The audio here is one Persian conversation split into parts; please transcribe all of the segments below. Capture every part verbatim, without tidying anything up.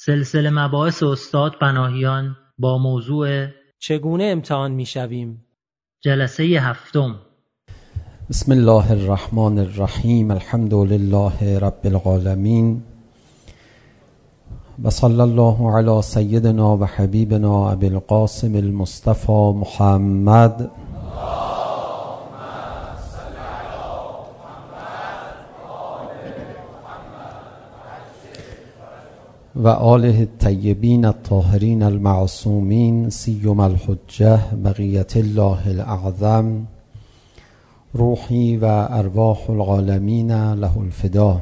سلسله مباحث استاد پناهیان با موضوع چگونه امتحان میشویم؟ جلسه هفتم. بسم الله الرحمن الرحیم. الحمد لله رب العالمین و صلی الله علی سیدنا و حبیبنا ابی القاسم المصطفى محمد و آله الطیبین الطاهرین المعصومین سیما الحجة بقیة الله الاعظم روحی و ارواح العالمین له الفدا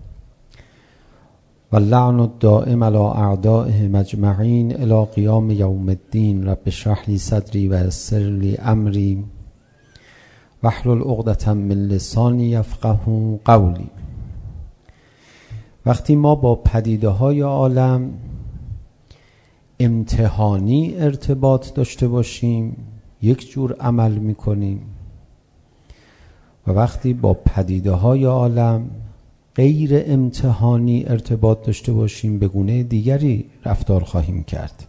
و اللعن الدائم علی اعدائهم اجمعین الی قیام یوم الدین. رب اشرح لی صدری و یسر لی امری واحلل عقدة من لسانی یفقهوا قولی. وقتی ما با پدیده های عالم امتحانی ارتباط داشته باشیم یک جور عمل میکنیم و وقتی با پدیده های عالم غیر امتحانی ارتباط داشته باشیم به گونه دیگری رفتار خواهیم کرد.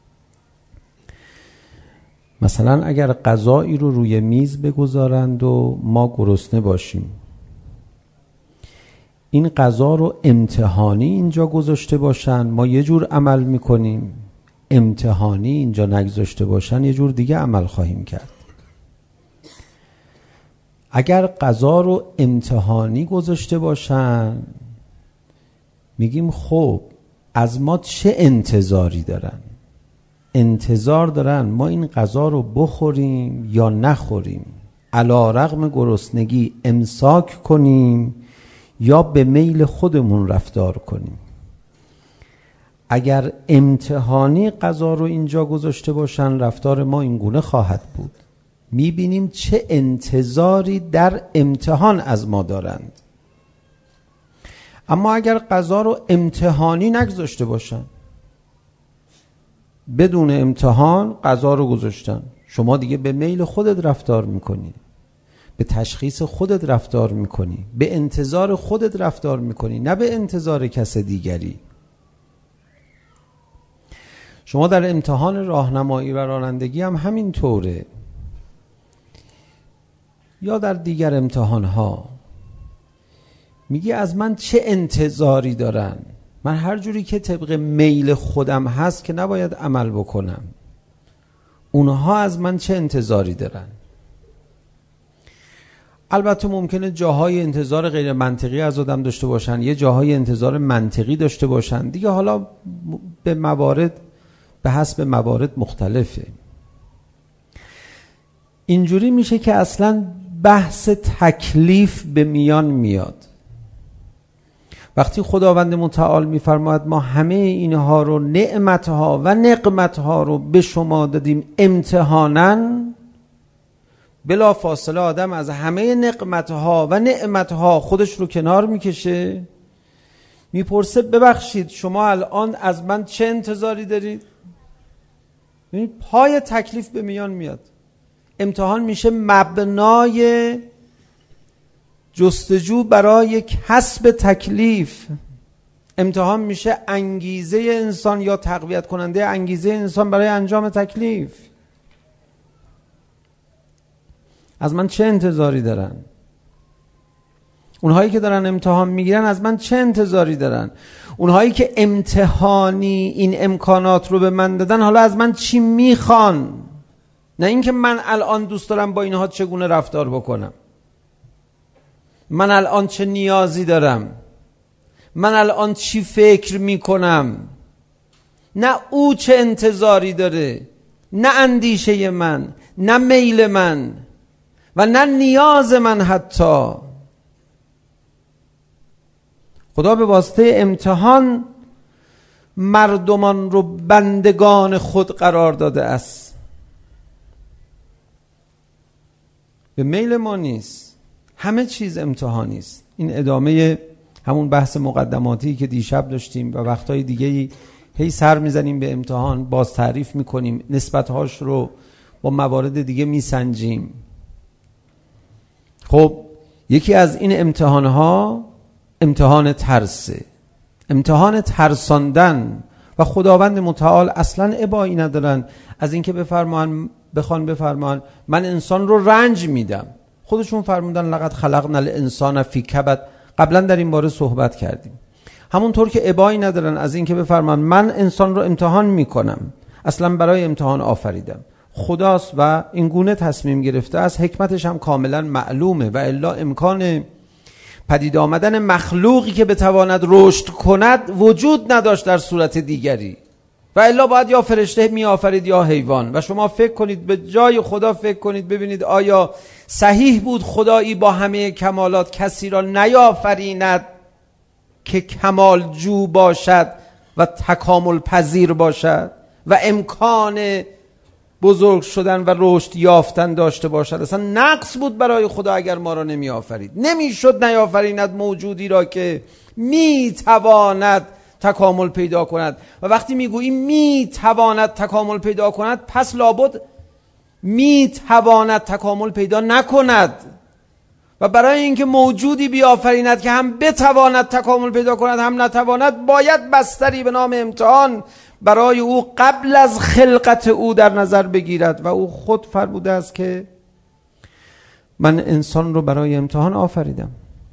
مثلا اگر غذایی رو روی میز بگذارند و ما گرسنه باشیم، این غذا رو امتحانی اینجا گذاشته باشن ما یه جور عمل میکنیم، امتحانی اینجا نگذاشته باشن یه جور دیگه عمل خواهیم کرد. اگر غذا رو امتحانی گذاشته باشن میگیم خب از ما چه انتظاری دارن؟ انتظار دارن ما این غذا رو بخوریم یا نخوریم، علی رغم گرسنگی امساک کنیم یا به میل خودمون رفتار کنیم. اگر امتحانی غذا رو اینجا گذاشته باشن رفتار ما این گونه خواهد بود. میبینیم چه انتظاری در امتحان از ما دارند. اما اگر غذا رو امتحانی نگذاشته باشن، بدون امتحان غذا رو گذاشتن، شما دیگه به میل خودت رفتار میکنی، به تشخیص خودت رفتار میکنی، به انتظار خودت رفتار میکنی، نه به انتظار کس دیگری. شما در امتحان راهنمایی و رانندگی هم همین طوره، یا در دیگر امتحان ها میگی از من چه انتظاری دارن؟ من هر جوری که طبق میل خودم هست که نباید عمل بکنم، اونها از من چه انتظاری دارن؟ البته ممکنه جاهای انتظار غیر منطقی از آدم داشته باشن، یه جاهای انتظار منطقی داشته باشن دیگه، حالا به موارد به حسب موارد مختلفه. اینجوری میشه که اصلا بحث تکلیف به میان میاد. وقتی خداوند متعال میفرماید ما همه اینها رو نعمتها و نقمتها رو به شما دادیم امتحاناً، بلا فاصله آدم از همه نقمتها و نعمتها خودش رو کنار میکشه، میپرسه ببخشید شما الان از من چه انتظاری دارید؟ پای تکلیف به میان میاد. امتحان میشه مبنای جستجو برای کسب تکلیف. امتحان میشه انگیزه انسان یا تقویت کننده انگیزه انسان برای انجام تکلیف. از من چه انتظاری دارن؟ اونهایی که دارن امتحان میگیرن از من چه انتظاری دارن؟ اونهایی که امتحانی این امکانات رو به من دادن حالا از من چی میخوان؟ نه اینکه من الان دوست دارم با اینها چگونه رفتار بکنم، من الان چه نیازی دارم، من الان چی فکر میکنم، نه او چه انتظاری داره، نه اندیشه من، نه میل من و نه نیاز من. حتی خدا به واسطه امتحان مردمان رو بندگان خود قرار داده است. به میل ما نیست، همه چیز امتحانی است. این ادامه همون بحث مقدماتی که دیشب داشتیم و وقتهای دیگه هی سر میزنیم به امتحان، باز تعریف میکنیم، نسبتهاش رو با موارد دیگه میسنجیم. خب یکی از این امتحانها امتحان ترسه. امتحان ترساندن و خداوند متعال اصلا ابایی ندارن از اینکه بفرمان بخوان بفرمان من انسان رو رنج میدم. خودشون فرمودن لقد خلقنا الانسان فی کبد. قبلا در این باره صحبت کردیم. همونطور که ابایی ندارن از اینکه بفرمان من انسان رو امتحان میکنم، اصلا برای امتحان آفریدم. خداست و این گونه تصمیم گرفته، از حکمتش هم کاملا معلومه و الا امکان پدید آمدن مخلوقی که بتواند رشد کند وجود نداشت در صورت دیگری و الا باید یا فرشته می آفرید یا حیوان. و شما فکر کنید، به جای خدا فکر کنید ببینید آیا صحیح بود خدایی با همه کمالات کسی را نیافریند که کمال جو باشد و تکامل پذیر باشد و امکان بزرگ شدن و رشد یافتن داشته باشد؟ اصلا نقص بود برای خدا اگر ما را نمی آفرید. نمی شد نیافریند موجودی را که می تواند تکامل پیدا کند. و وقتی می گوییم می تواند تکامل پیدا کند، پس لابد می تواند تکامل پیدا نکند. و برای اینکه موجودی بیافریند که هم بتواند تکامل پیدا کند هم نتواند، باید بستری به نام امتحان برای او قبل از خلقت او در نظر بگیرد. و او خود فرموده است که من انسان رو برای امتحان آفریدم.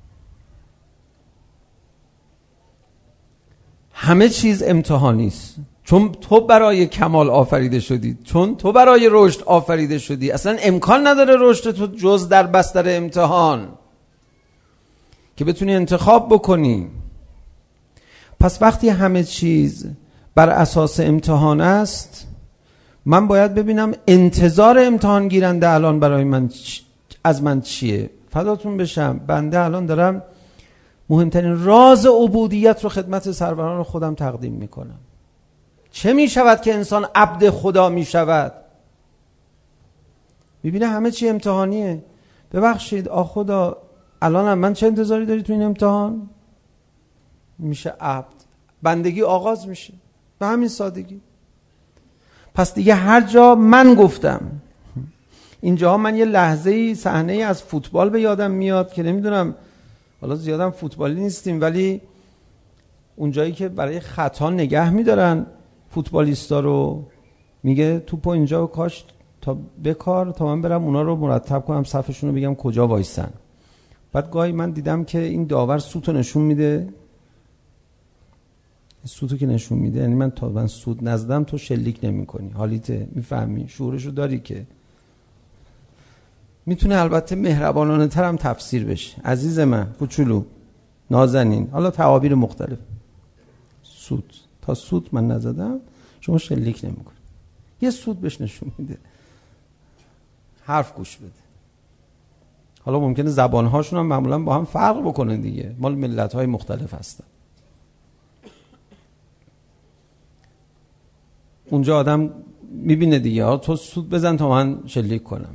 همه چیز امتحانی است، چون تو برای کمال آفریده شدی، چون تو برای رشد آفریده شدی. اصلا امکان نداره رشد تو جز در بستر امتحان که بتونی انتخاب بکنی. پس وقتی همه چیز بر اساس امتحان است، من باید ببینم انتظار امتحان گیرنده الان برای من از من چیه. فداتون بشم، بنده الان دارم مهمترین راز عبودیت رو خدمت سروران خودم تقدیم میکنم. چه میشود که انسان عبد خدا میشود؟ میبینه همه چی امتحانیه. ببخشید آ خدا، الان من چه انتظاری داری تو این امتحان؟ میشه عبد، بندگی آغاز میشه به همین سادگی. پس دیگه هر جا من گفتم، اینجا من یه لحظه‌ای صحنه‌ای از فوتبال به یادم میاد که نمیدونم، حالا زیادم فوتبالی نیستیم، ولی اونجایی که برای خطا نگه میدارن فوتبالیستا رو، میگه توپو اینجا کاش تا بکار تا من برم اونا رو مرتب کنم، صفشون رو بگم کجا وایسن. بعد گاهی من دیدم که این داور سوتو نشون میده، سوتو که نشون میده یعنی من تا من سود نزدم تو شلیک نمی کنی، حالیته، میفهمی، شعورشو داری که میتونه البته مهربانانه تر هم تفسیر بشه. عزیز من، کوچولو، نازنین، حالا تعابیر مختلف. سود تا سود من نزدم شما شلیک نمی کنی. یه سود بهش نشون میده، حرف گوش بده. حالا ممکنه زبانهاشون هم معمولا با هم فرق بکنن دیگه، مال ملت‌های مختلف هستن. اونجا آدم میبینه دیگه، ها تو سود بزن تا من شلیک کنم.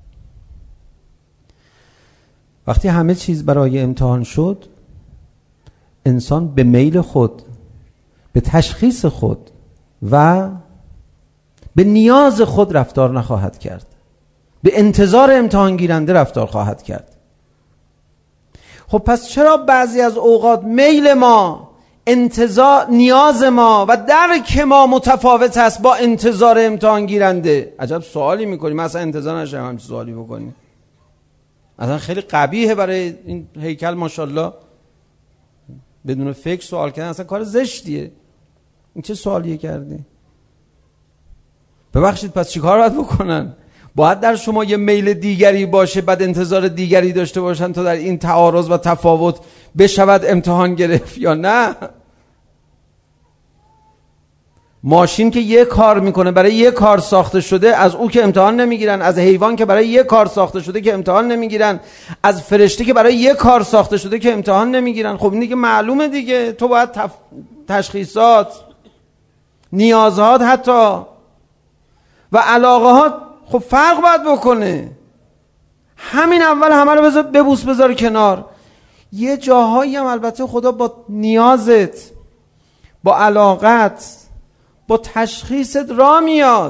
وقتی همه چیز برای امتحان شد، انسان به میل خود، به تشخیص خود و به نیاز خود رفتار نخواهد کرد، به انتظار امتحان گیرنده رفتار خواهد کرد. خب پس چرا بعضی از اوقات میل ما، انتظار، نیاز ما و درک ما متفاوت است با انتظار امتحان گیرنده؟ عجب سوالی میکنی، من اصلا انتظار نشم همچین سوالی بکنی. اصلا خیلی قبیحه برای این هیکل ماشاءالله بدون فکر سوال کردن، اصلا کار زشتیه. این چه سوالیه کردی؟ ببخشید پس چیکار باید بکنن؟ باید در شما یه میل دیگری باشه، بعد انتظار دیگری داشته باشن تا در این تعارض و تفاوت بشود امتحان گرفت یا نه؟ ماشین که یه کار میکنه، برای یه کار ساخته شده، از او که امتحان نمیگیرن، از حیوان که برای یه کار ساخته شده که امتحان نمیگیرن، از فرشته که برای یه کار ساخته شده که امتحان نمیگیرن. خب این دیگه معلومه دیگه. تو باید تف... تشخیصات، نیازات حتی و علاقهات خب فرق باید بکنه. همین اول همه رو بذار ببوس بذار کنار. یه جاهایی هم البته خدا با نیازت، با علاقت، با تشخیصت را میاد.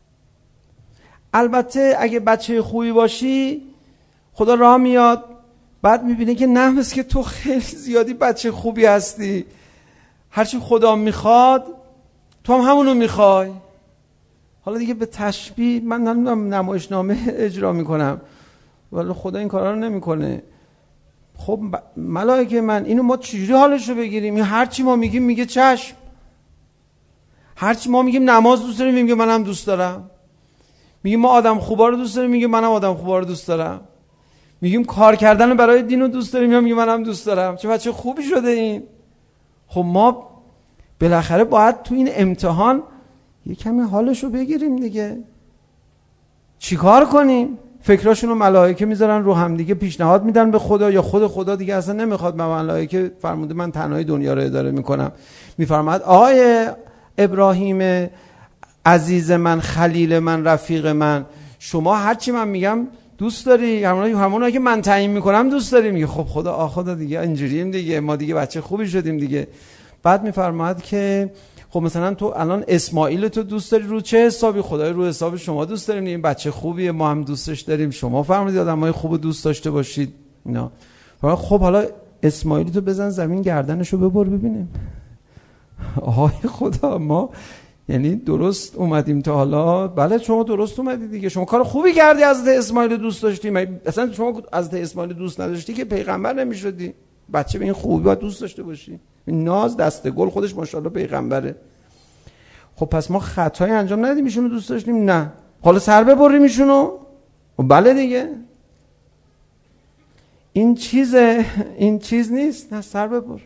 البته اگه بچه خوبی باشی خدا را میاد بعد میبینه که نه، مثل که تو خیلی زیادی بچه خوبی هستی، هرچی خدا میخواد تو هم همونو میخوای. حالا دیگه به تشبیه من نمیدونم نمایشنامه اجرا میکنم ولی خدا این کارا رو نمیکنه. خب ملائکه من اینو ما چجوری حالشو بگیریم؟ این هرچی ما میگیم میگه چشم، هرچی ما میگیم نماز دوست داریم میگه منم دوست دارم، میگیم ما آدم خوبا رو دوست داریم میگه منم آدم خوبا رو دوست دارم، میگیم کار کردن برای دین رو دوست داریم میگه منم دوست دارم. چه بچه خوبی شده این. خب ما بالاخره باید تو این امتحان یه کمی حالشو بگیریم دیگه. چیکار کنیم؟ فکراشونو ملائکه میذارن رو هم دیگه، پیشنهاد میدن به خدا، یا خود خدا دیگه اصلا نمیخواد. ملائکه فرموده من تنهایی دنیا رو اداره میکنم. میفرماد آقای ابراهیم عزیز من، خلیل من، رفیق من، شما هرچی من میگم دوست داری؟ همونایی همونایی که من تعیین میکنم دوست داری؟ میگه خب خدا آ خدا دیگه اینجوریم دیگه، ما دیگه بچه خوبی شدیم دیگه. بعد میفرماد که خب مثلا تو الان اسماعیل تو دوست داری رو چه حسابی؟ خدای رو حساب شما دوست داریم، این بچه خوبیه ما هم دوستش داریم، شما فرمودید آدمای خوبو دوست داشته باشید اینا. خب حالا اسماعیل تو بزن زمین گردنشو ببر ببینیم. آهای خدا ما یعنی درست اومدیم تا حالا؟ بله شما درست اومدی دیگه، شما کار خوبی کردی حضرت اسماعیل دوست داشتی. اصلا شما حضرت اسماعیل دوست نداشتی که پیغمبر نمیشدی. بچه به این خوبی باید دوست داشته باشی. این ناز دسته گل خودش ماشاءالله پیغمبره. خب پس ما خطایی انجام ندیدیم ایشونو دوست داشتیم؟ نه. حالا سر ببریم ایشونو؟ بله دیگه. این چیزه، این چیز نیست. نه سر ببر.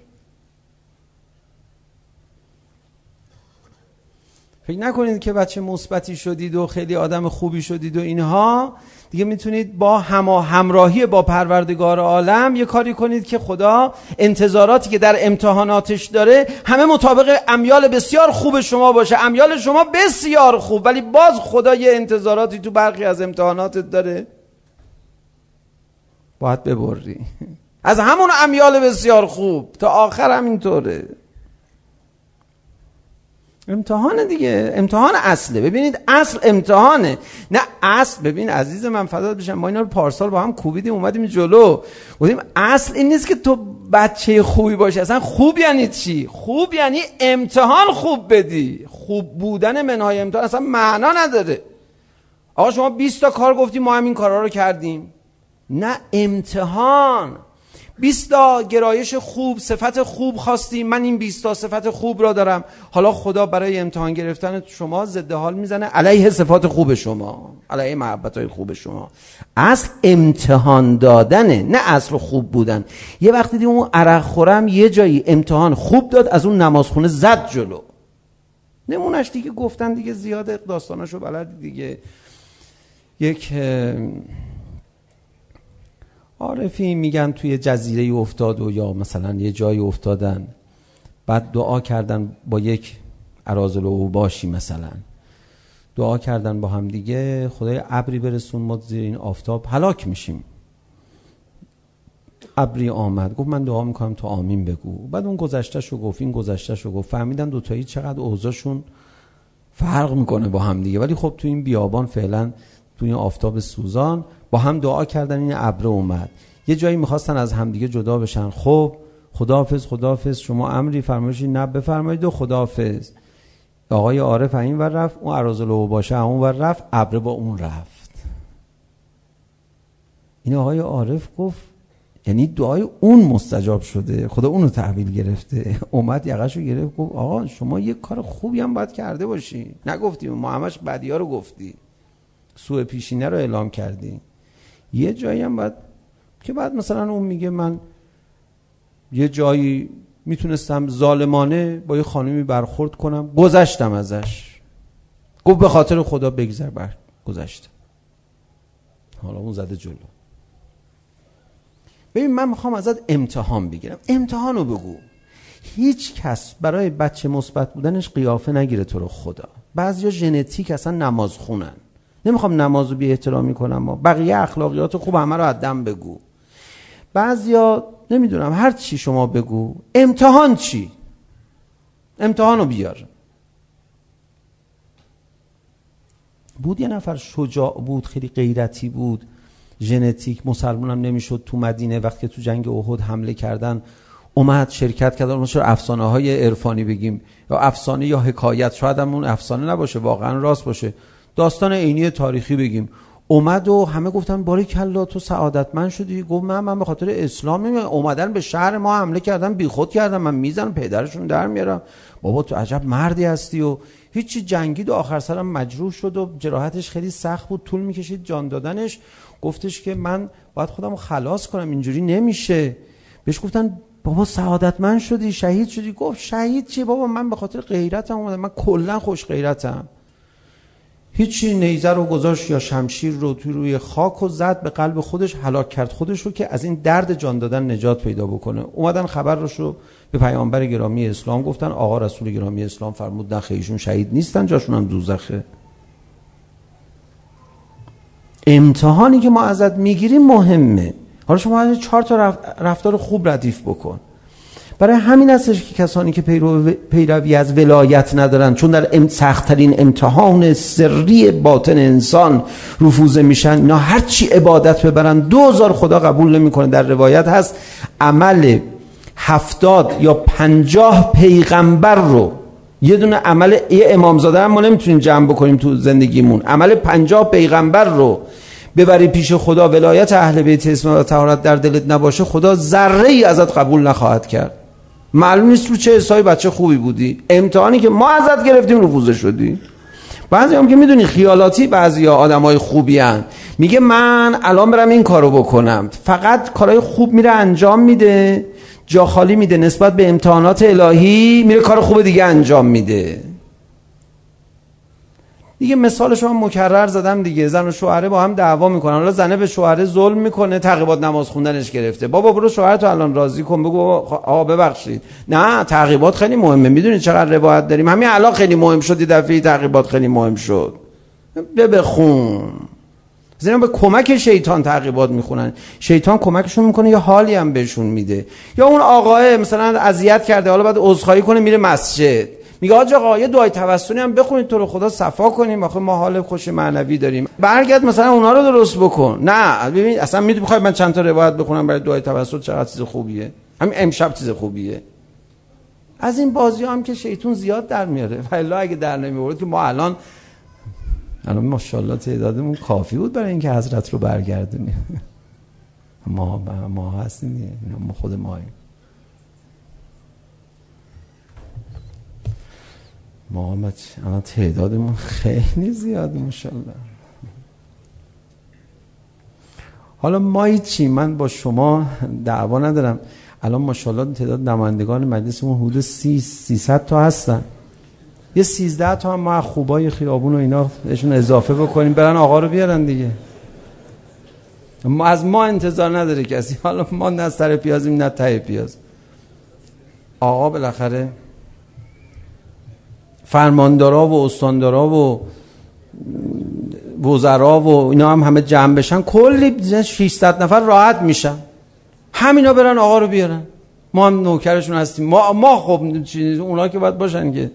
فکر نکنید که بچه مثبتی شدید و خیلی آدم خوبی شدید و اینها دیگه میتونید با هما همراهی با پروردگار عالم یه کاری کنید که خدا انتظاراتی که در امتحاناتش داره همه مطابق امیال بسیار خوب شما باشه. امیال شما بسیار خوب، ولی باز خدا یه انتظاراتی تو برخی از امتحاناتت داره، باید ببری از همون امیال بسیار خوب تا آخر همینطوره. امتحان دیگه، امتحان اصله. ببینید اصل امتحانه، نه اصل. ببین عزیز من فدات بشم، ما اینا رو پارسال با هم کوبیدیم اومدیم جلو، گفتیم اصل این نیست که تو بچه خوبی باشی. اصلا خوب یعنی چی؟ خوب یعنی امتحان خوب بدی. خوب بودن منهای امتحان اصلا معنا نداره. آقا شما بیست تا کار گفتی ما همین کارا رو کردیم، نه امتحان. بیست تا گرایش خوب، صفت خوب خواستیم، من این بیست تا صفت خوب را دارم. حالا خدا برای امتحان گرفتن شما ضد حال میزنه علیه صفات خوب شما، علیه محبت‌های خوب شما. اصل امتحان دادنه، نه اصل خوب بودن. یه وقتی دیدیم اون عرق خورم یه جایی امتحان خوب داد، از اون نمازخونه زد جلو. نمونش دیگه گفتن دیگه زیاد داستاناشو بلدی دیگه. یک عارفی میگن توی جزیره افتاد و یا مثلا یه جایی افتادن، بعد دعا کردن با یک اراذل اوباشی، مثلا دعا کردن با هم دیگه خدای ابری برسون ما زیر این آفتاب هلاک میشیم. ابری آمد، گفت من دعا میکنم تو آمین بگو. بعد اون گذشتهشو گفت، این گذشتهشو گفت، فهمیدن دوتایی چقدر اوضاعشون فرق میکنه با هم دیگه. ولی خب تو این بیابان فعلا تو این آفتاب سوزان با هم دعا کردن، این ابر اومد. یه جایی میخواستن از همدیگه جدا بشن. خب خداحافظ خداحافظ، شما امری فرمایشی نه بفرمایید و خداحافظ. آقای عارف این ور رفت، اون اراذل اوباشه اون ور رفت، ابر با اون رفت. این آقای عارف گفت یعنی دعای اون مستجاب شده، خدا اونو تحویل گرفته. اومد یقه‌شو گرفت گفت آقا شما یه کار خوبی هم باید کرده باشی، نگفتی ما همش بدی‌ها رو گفتی، سوء پیشینه رو اعلام کردی. یه جایی هم باید که بعد مثلا اون میگه من یه جایی میتونستم ظالمانه با یه خانمی برخورد کنم، گذشتم ازش. گفت به خاطر خدا بگذر، بر گذشتم. حالا اون زده جلو. ببین من میخوام ازت امتحان بگیرم، امتحانو بگو. هیچ کس برای بچه مثبت بودنش قیافه نگیره تو رو خدا. بعضیا ژنتیک اصلا نماز خونن. نمیخوام نمازو بی احترامی کنم، ما بقیه اخلاقیات خوب همه رو از دم بگو. بعضیا نمیدونم هر چی شما بگو. امتحان چی؟ امتحانو بیار. بود یه نفر شجاع بود، خیلی غیرتی بود، ژنتیک، مسلمانم نمیشد تو مدینه. وقتی تو جنگ احد حمله کردن اومد شرکت کرد. اون چرا افسانه های عرفانی بگیم یا افسانه یا حکایت، شاید هم اون افسانه نباشه واقعا راست باشه، داستان عینی تاریخی بگیم، اومد و همه گفتن باریکلا تو سعادتمند شدی. گفت من من به خاطر اسلام نمیام، اومدن به شهر ما حمله کردن بیخود کردن، من میزنم پدرشون در میارم. بابا تو عجب مردی هستی. و هیچی جنگید و آخر سرم مجروح شد و جراحتش خیلی سخت بود، طول میکشید جان دادنش. گفتش که من باید خودم رو خلاص کنم، اینجوری نمیشه. بهش گفتن بابا سعادتمند شدی، شهید شدی. گفت شهید چی بابا، من به خاطر غیرتم اومدم، من کلا خوش غیرتم. هیچی، نیزه رو گذاشت یا شمشیر رو توی روی خاک و زد به قلب خودش، هلاک کرد خودش رو که از این درد جان دادن نجات پیدا بکنه. اومدن خبر رو به پیامبر گرامی اسلام گفتن. آقا رسول گرامی اسلام فرمود نه ایشون شهید نیستن، جاشون هم دوزخه. امتحانی که ما ازت میگیریم مهمه. حالا شما چهار تا رفتار خوب ردیف بکن. برای همین هستش که کسانی که پیرو پیروی از ولایت ندارن، چون در سخت‌ترین امتحان سری باطن انسان رفوزه میشن، اینا هر چی عبادت ببرن دوزار خدا قبول نمیکنه. در روایت هست عمل هفتاد یا پنجاه پیغمبر رو، یه دونه عمل یه امامزاده هم ما نمیتونیم جمع بکنیم تو زندگیمون، عمل پنجاه پیغمبر رو ببری پیش خدا، ولایت اهل بیت اسم و طهارت در دلت نباشه، خدا ذره ای ازت قبول نخواهد کرد. معلوم نیست رو چه حسابی بچه خوبی بودی، امتحانی که ما ازت گرفتیم رفوزه شدی. بعضی هم که میدونی خیالاتی، بعضی ها آدم های خوبی هن. میگه من الان برم این کارو بکنم، فقط کارهای خوب میره انجام میده، جا خالی میده نسبت به امتحانات الهی، میره کار خوب دیگه انجام میده. دیگه مثالش هم مکرر زدم دیگه. زن و شوهره با هم دعوا میکنن، حالا زنه به شوهره ظلم میکنه، تعقیبات نماز خوندنش گرفته. بابا برو شوهرتو الان راضی کن، بگو آقا ببخشید. نه تعقیبات خیلی مهمه، میدونید چقدر روایت داریم، همین الان خیلی مهم شد، دفعه تعقیبات خیلی مهم شد. به بخون. زیرا به کمک شیطان تعقیبات میخونن، شیطان کمکشون میکنه، یا حالی هم بهشون میده. یا اون آقاه مثلا اذیت کرده، حالا بعد عذرخواهی کنه میره مسجد، میگه آج آقا یه دعای توسلی هم بخونید تو رو خدا صفا کنیم، آخه ما حال خوش معنوی داریم. برگرد مثلا اونا رو درست بکن. نه ببین اصلا میدونی میخوای من چند تا روایت بخونم برای دعای توسل، چقدر چیز خوبیه، همین امشب چیز خوبیه. از این بازی هم که شیطان زیاد در میاره، والله اگه در نمیورد که ما الان الان ماشاءالله تعدادمون کافی بود برای اینکه حضرت رو برگردونیم. ما ما هستیم، ما خود ماییم. ما الان تعدادمون خیلی زیاده ماشاءالله. حالا ما چی، من با شما دعوا ندارم، الان ماشاءالله تعداد نمایندگان مجلسمون حدود سی سیصد تا هستن، یه سیزده تا هم ما خوبای خیابون و اینا بهشون اضافه بکنیم، برن آقا رو بیارن دیگه. ما از ما انتظار نداره کسی، حالا ما نه سر پیازیم نه ته پیاز. آقا بالاخره فرماندارا و استاندارا و وزرا و اینا هم همه جمع بشن، کلی ششصد نفر راحت میشن، همینا برن آقا رو بیارن، ما هم نوکرشون هستیم. ما ما خب اونا که باید باشن که.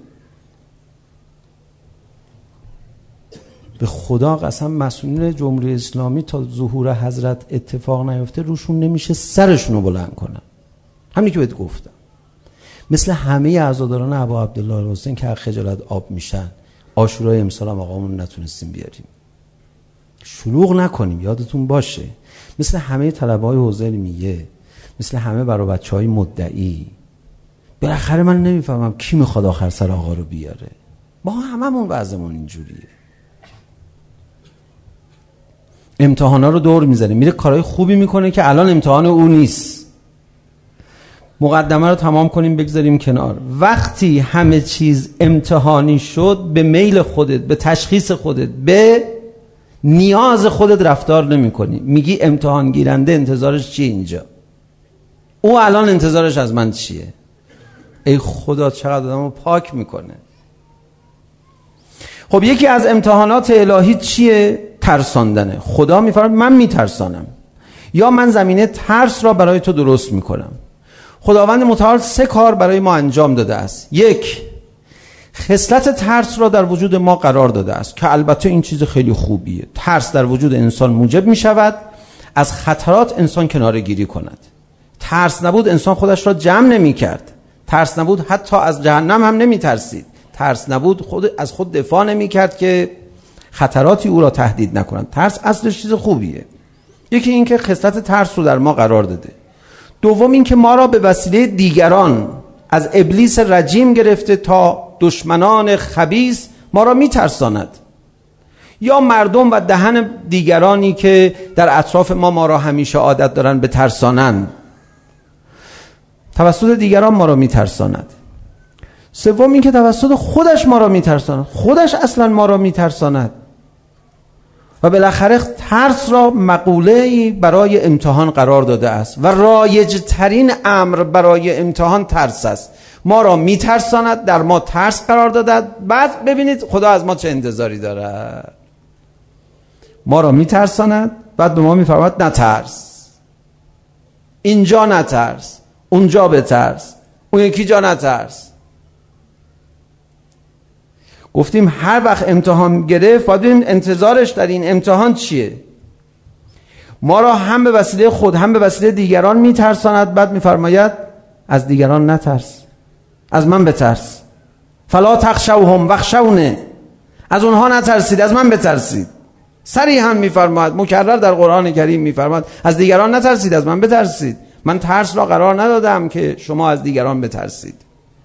به خدا قسم مسئولین جمهوری اسلامی تا ظهور حضرت اتفاق نیفته روشون نمیشه سرشون رو بلند کنن. همین که بهت گفتم، مثل همه عزاداران ابا عبدالله حسین که خجالت آب میشن. عاشورای امسال هم آقامون نتونستیم بیاریم، شلوغ نکنیم یادتون باشه. مثل همه طلبه های حوزه علمیه، مثل همه برای بچه های مدعی. بالاخره من نمیفهمم کی میخواد آخر سر آقا رو بیاره. ما هممون وضعمون اینجوریه. امتحانا رو دور میزنه، میره کارهای خوبی میکنه که الان امتحان او نیست. مقدمه رو تمام کنیم بگذاریم کنار. وقتی همه چیز امتحانی شد، به میل خودت، به تشخیص خودت، به نیاز خودت رفتار نمی کنی. میگی امتحان گیرنده انتظارش چیه اینجا؟ او الان انتظارش از من چیه؟ ای خدا چقدر آدمو پاک میکنه. خب یکی از امتحانات الهی چیه؟ ترساندنه. خدا میفرماید من میترسانم، یا من زمینه ترس را برای تو درست میکنم. خداوند متعال سه کار برای ما انجام داده است. یک، خصلت ترس را در وجود ما قرار داده است که البته این چیز خیلی خوبیه. ترس در وجود انسان موجب می شود از خطرات انسان کناره گیری کند. ترس نبود انسان خودش را جمع نمی کرد. ترس نبود حتی از جهنم هم نمی ترسید. ترس نبود خود از خود دفاع نمی کرد که خطراتی او را تهدید نکنند. ترس اصلش چیز خوبیه. یکی این که خصلت ترس رو در ما قرار داده. دوم این که ما را به وسیله دیگران از ابلیس رجیم گرفته تا دشمنان خبیث ما را می ترساند، یا مردم و دهن دیگرانی که در اطراف ما ما را همیشه عادت دارن به ترسانن، توسط دیگران ما را می ترساند. سوم این که توسط خودش ما را می ترساند. خودش اصلا ما را می ترساند و بالاخره ترس را مقوله‌ای برای امتحان قرار داده است و رایج ترین امر برای امتحان ترس است. ما را می ترساند، در ما ترس قرار داده. بعد ببینید خدا از ما چه انتظاری دارد. ما را می ترساند، بعد به ما می فرماید نترس، اینجا نترس، اونجا بترس، اون یکی جا نترس. گفتیم هر وقت امتحان گرفت باید ببینیم انتظارش در این امتحان چیه. ما را هم به وسیله خود هم به وسیله دیگران میترساند، بعد میفرماید از دیگران نترس، از من بترس. فلا تخشوهم واخشونی، از اونها نترسید، از من بترسید. صریحا میفرماید، مکرر در قرآن کریم میفرماید از دیگران نترسید، از من بترسید. من ترس را قرار ندادم که شما از دیگران بترسید.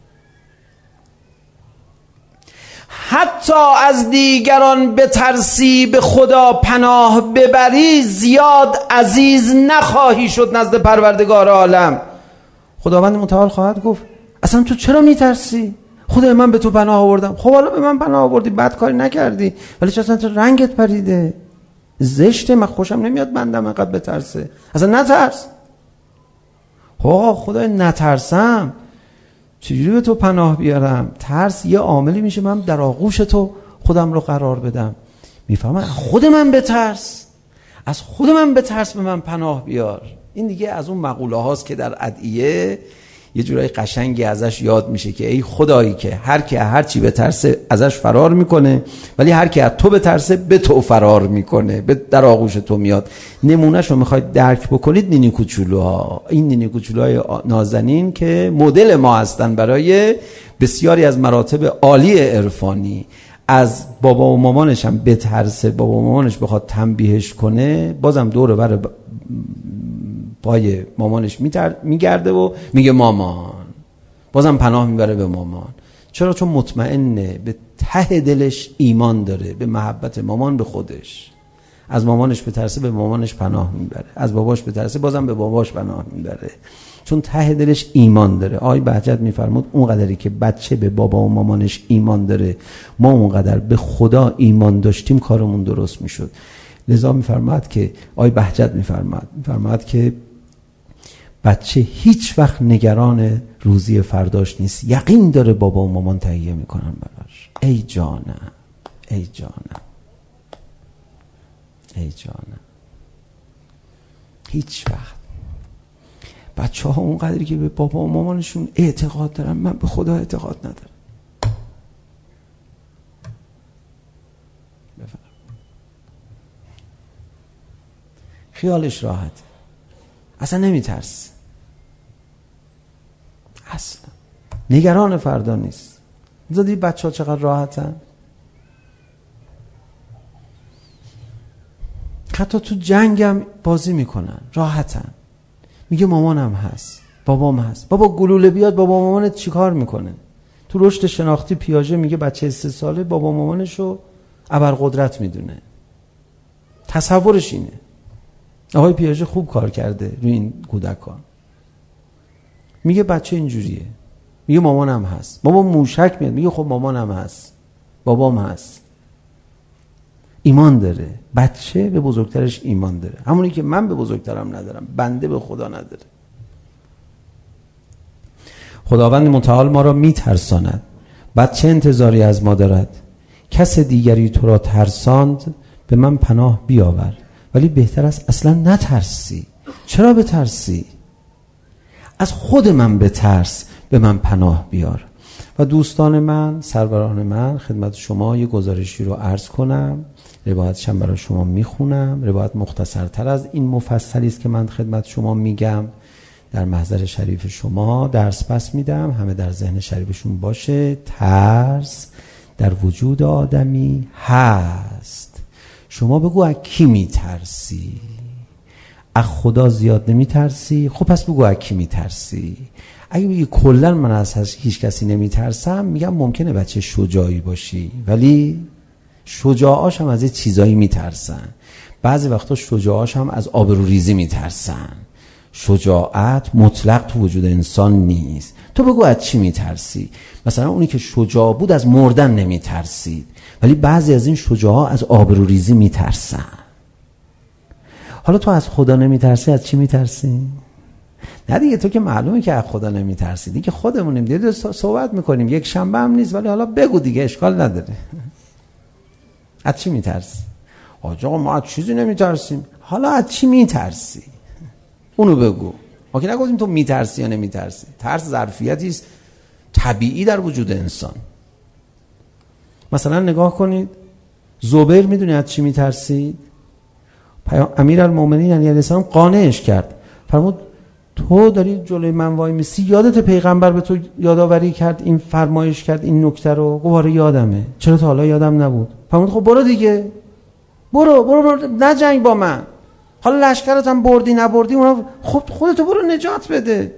حتی از دیگران بترسی به خدا پناه ببری زیاد عزیز نخواهی شد نزد پروردگار عالم. خداوند متعال خواهد گفت اصلا تو چرا میترسی؟ خدای من به تو پناه آوردم. خب حالا به من پناه آوردی، بد کاری نکردی، ولی چرا اصلا رنگت پریده، زشته، من خوشم نمیاد بندم اینقدر بترسه، اصلا نترس. خب خدای نترسم چجوری به تو پناه بیارم؟ ترس یه عاملی میشه من در آغوش تو خودم رو قرار بدم. میفهمم خود من بترس، از خود من بترس، به من پناه بیار. این دیگه از اون مقوله هاست که در ادعیه یه جورای قشنگی ازش یاد میشه که ای خدایی که هر کی هر چی بترسه ازش فرار میکنه، ولی هر کی از تو بترسه به تو فرار میکنه، به در آغوش تو میاد. نمونهشو میخواید درک بکنید، نینی کوچولوها، این نینی کوچولوهای نازنین که مدل ما هستن برای بسیاری از مراتب عالی عرفانی. از بابا و مامانش هم بترسه، بابا و مامانش بخواد تنبیهش کنه، بازم دور بر پای مامانش میگرده و میگه مامان، بازم پناه میبره به مامان. چرا؟ چون مطمئنه، به ته دلش ایمان داره به محبت مامان به خودش. از مامانش بترسه به مامانش پناه میبره، از باباش بترسه بازم به باباش پناه میبره، چون ته دلش ایمان داره. آقای بهجت میفرمود اون قدری که بچه به بابا و مامانش ایمان داره، ما اون قدر به خدا ایمان داشتیم کارمون درست میشد. لذا میفرماد که آقای بهجت میفرماد میفرماد که بچه هیچ وقت نگران روزی فرداش نیست، یقین داره بابا و مامان تهیه میکنن براش. ای جانم، ای جانم، ای جانم. هیچ وقت بچه ها اون قدری که به بابا و مامانشون اعتقاد دارن، من به خدا اعتقاد ندارم. خیالش راحت، اصلا نمیترس، اصلا نگران فردا نیست. دیدی بچه ها چقدر راحتن؟ حتی تو جنگم بازی میکنن، راحتن. میگه مامانم هست، بابام هست. بابا گلوله بیاد بابا مامانت چیکار میکنه؟ تو رشد شناختی پیاژه میگه بچه سه ساله بابا مامانشو ابرقدرت میدونه. تصورش اینه. آقای پیاژه خوب کار کرده روی این کودکان. میگه بچه اینجوریه، میگه مامانم هست. بابا موشک میاد میگه خب مامانم هست، بابام هست. ایمان داره. بچه به بزرگترش ایمان داره، همونی که من به بزرگترم ندارم، بنده به خدا نداره. خداوند متعال ما را میترساند. بچه انتظاری از ما دارد؟ کس دیگری تو را ترساند به من پناه بیاور، ولی بهتر است اصلا نترسی. چرا بترسی؟ از خود من بترس، به من پناه بیار. و دوستان من، سروران من، خدمت شما یه گزارشی رو عرض کنم. روایتشم برای شما میخونم. روایت مختصرتر از این مفصلی است که من خدمت شما میگم. در محضر شریف شما درس پس میدم، همه در ذهن شریفشون باشه. ترس در وجود آدمی هست. شما بگو از کی میترسی؟ از خدا زیاد نمیترسی؟ خب پس بگو از کی میترسی؟ اگه بگی کلا من از هیچ کسی نمیترسم، میگم ممکنه بچه شجاعی باشی، ولی شجاعاش هم از یه چیزایی میترسن. بعضی وقتا شجاعاش هم از آبروریزی میترسن. شجاعت مطلق تو وجود انسان نیست. تو بگو از چی میترسی؟ مثلا اونی که شجاع بود از مردن نمیترسید، ولی بعضی از این شجاعا از آبروریزی میترسن. حالا تو از خدا نمیترسی، از چی میترسی؟ نه دیگه، تو که معلومه که از خدا نمیترسی دیگه. خودمونیم دیگه صحبت میکنیم، یک شنبه هم نیست، ولی حالا بگو دیگه، اشکال نداره. از چی میترسی؟ آقا ما از چیزی نمیترسیم. حالا از چی میترسی؟ اونو بگو. ما که نگفتیم تو میترسی یا نمیترسی. ترس ظرفیتی است طبیعی در وجود انسان. مثلا نگاه کنید، زبیر میدونی از چی میترسید؟ امیرالمومنین علیه السلام قانعش کرد، فرمود تو داری جلوی من وای میسی، یادت پیغمبر به تو یادآوری کرد، این فرمایش کرد این نکته رو؟ گفت آره یادمه. چرا تا حالا یادم نبود؟ فرمود خب برو دیگه، برو برو, برو نجنگ با من. حالا لشکرت هم بردی نبردی، اونا خب خودتو برو نجات بده.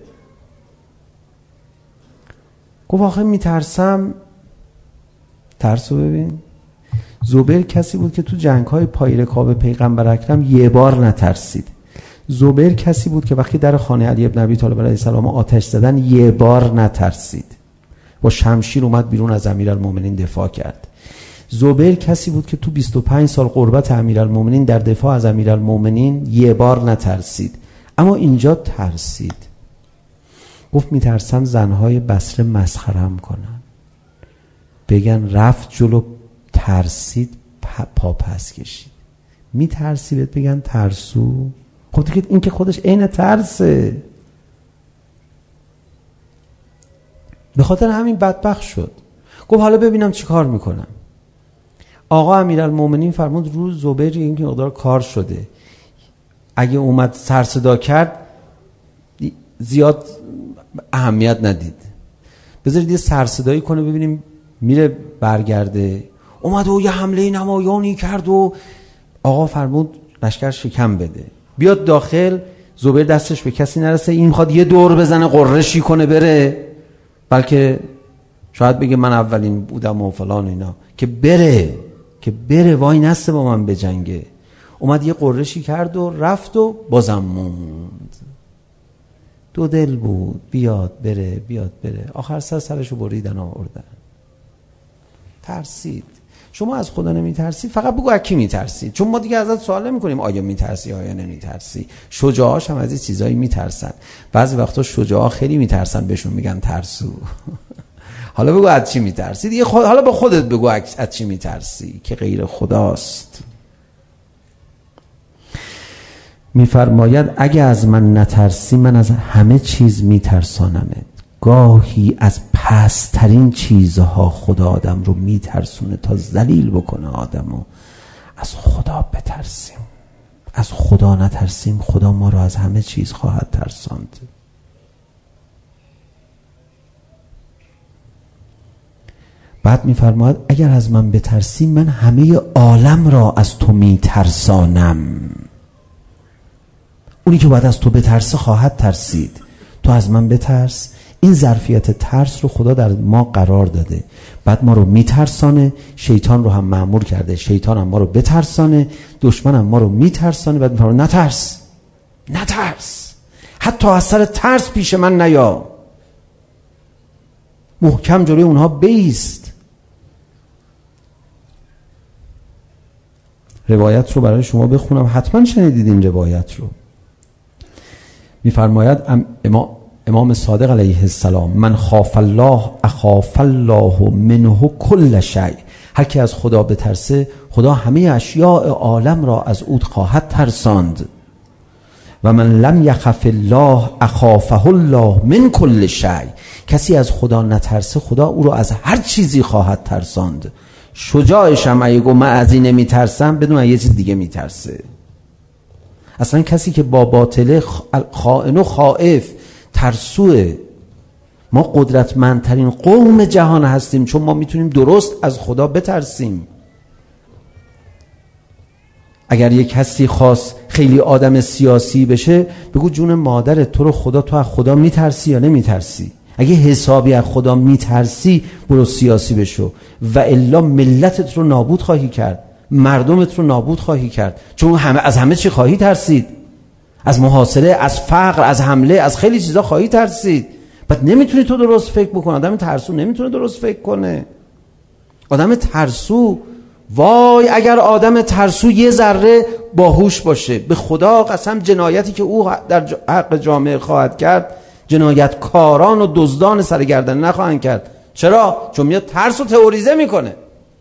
گفت آخه میترسم. ترسو ببین. زبیر کسی بود که تو جنگ‌های پای رکاب پیغمبر اکرم یه بار نترسید. زبیر کسی بود که وقتی در خانه علی ابن ابی طالب علیه السلام آتش زدن یه بار نترسید. با شمشیر اومد بیرون از امیرالمومنین دفاع کرد. زبیر کسی بود که تو بیست و پنج سال قربت امیرالمومنین در دفاع از امیرالمومنین یه بار نترسید. اما اینجا ترسید. گفت میترسم زنهای بصره مسخرم کنن، بگن رفت جلو ترسید پا پس کشید. میترسی بهت بگن ترسو؟ خب دیگه این که خودش عین ترسه. به خاطر همین بدبخت شد. گفت حالا ببینم چی کار میکنم. آقا امیرالمومنین فرمود روز زبیر این که مقدار کار شده، اگه اومد سر صدا کرد زیاد اهمیت ندید، بذارید یه سر صدایی کنه ببینیم میره برگرده. اومد و یه حمله نمایانی کرد و آقا فرمود لشکر شکم بده، بیاد داخل. زبیر دستش به کسی نرسه، این میخواد یه دور بزنه قرشی کنه بره، بلکه شاید بگه من اولین بودم و فلان اینا، که بره که بره وای نسته با من بجنگه. اومد یه قرشی کرد و رفت و بازم موند. دو دل بود، بیاد بره بیاد بره، آخر سر سرشو بریدن آوردن. ترسید. شما از خدا نمیترسی، فقط بگو از کی میترسی، چون ما دیگه ازت سوال نمیکنیم آیا میترسی آیا نمیترسی. شجاعاش هم از این چیزایی میترسن. بعضی وقتا شجاعا خیلی میترسن بهشون میگن ترسو. حالا بگو از چی میترسی دیگه. خود... حالا با خودت بگو از چی میترسی که غیر خداست. میفرماید اگه از من نترسی من از همه چیز میترسانمت. گاهی از پسترین چیزها خدا آدم رو میترسونه تا ذلیل بکنه آدمو. از خدا بترسیم. از خدا نترسیم خدا ما رو از همه چیز خواهد ترساند. بعد میفرماید اگر از من بترسی من همه عالم را از تو میترسانم. اونی که باید از تو بترسه خواهد ترسید. تو از من بترس. این ظرفیت ترس رو خدا در ما قرار داده، بعد ما رو میترسانه. شیطان رو هم مأمور کرده شیطان هم ما رو بترسانه، دشمن هم ما رو میترسانه. بعد میفرماید نترس نترس، حتی از سر ترس پیش من نیا، محکم جلوی اونها بایست. روایت رو برای شما بخونم، حتما شنیدید این روایت رو. میفرماید امام امام صادق علیه السلام من خاف الله اخاف الله منه کل شیء. هر کی از خدا بترسه خدا همه اشیاء عالم را از او خواهد ترساند. و من لم یخف الله اخافه الله من کل شیء. کسی از خدا نترسه خدا او رو از هر چیزی خواهد ترساند. شجاعش هم اگه گفت من از این نمیترسم بدون یه چیز دیگه میترسه. اصلا کسی که با باطله خائن و خائف ترسوه. ما قدرتمندترین قوم جهان هستیم چون ما میتونیم درست از خدا بترسیم. اگر یک کسی خاص خیلی آدم سیاسی بشه بگو جون مادرت تو رو خدا تو از خدا میترسی یا نمیترسی؟ اگه حسابی از خدا میترسی برو سیاسی بشو و الا ملتت رو نابود خواهی کرد، مردمت رو نابود خواهی کرد. چون همه از همه چی خواهی ترسید، از محاصره، از فقر، از حمله، از خیلی چیزا خواهی ترسید. بعد نمیتونی تو درست فکر بکنی. آدم ترسو نمیتونه درست فکر کنه. آدم ترسو، وای اگر آدم ترسو یه ذره باهوش باشه، به خدا قسم جنایتی که او در حق جامعه خواهد کرد جنایتکاران و دزدان سرگردن نخواهند کرد. چرا؟ چون میاد ترس و تئوریزه میکنه.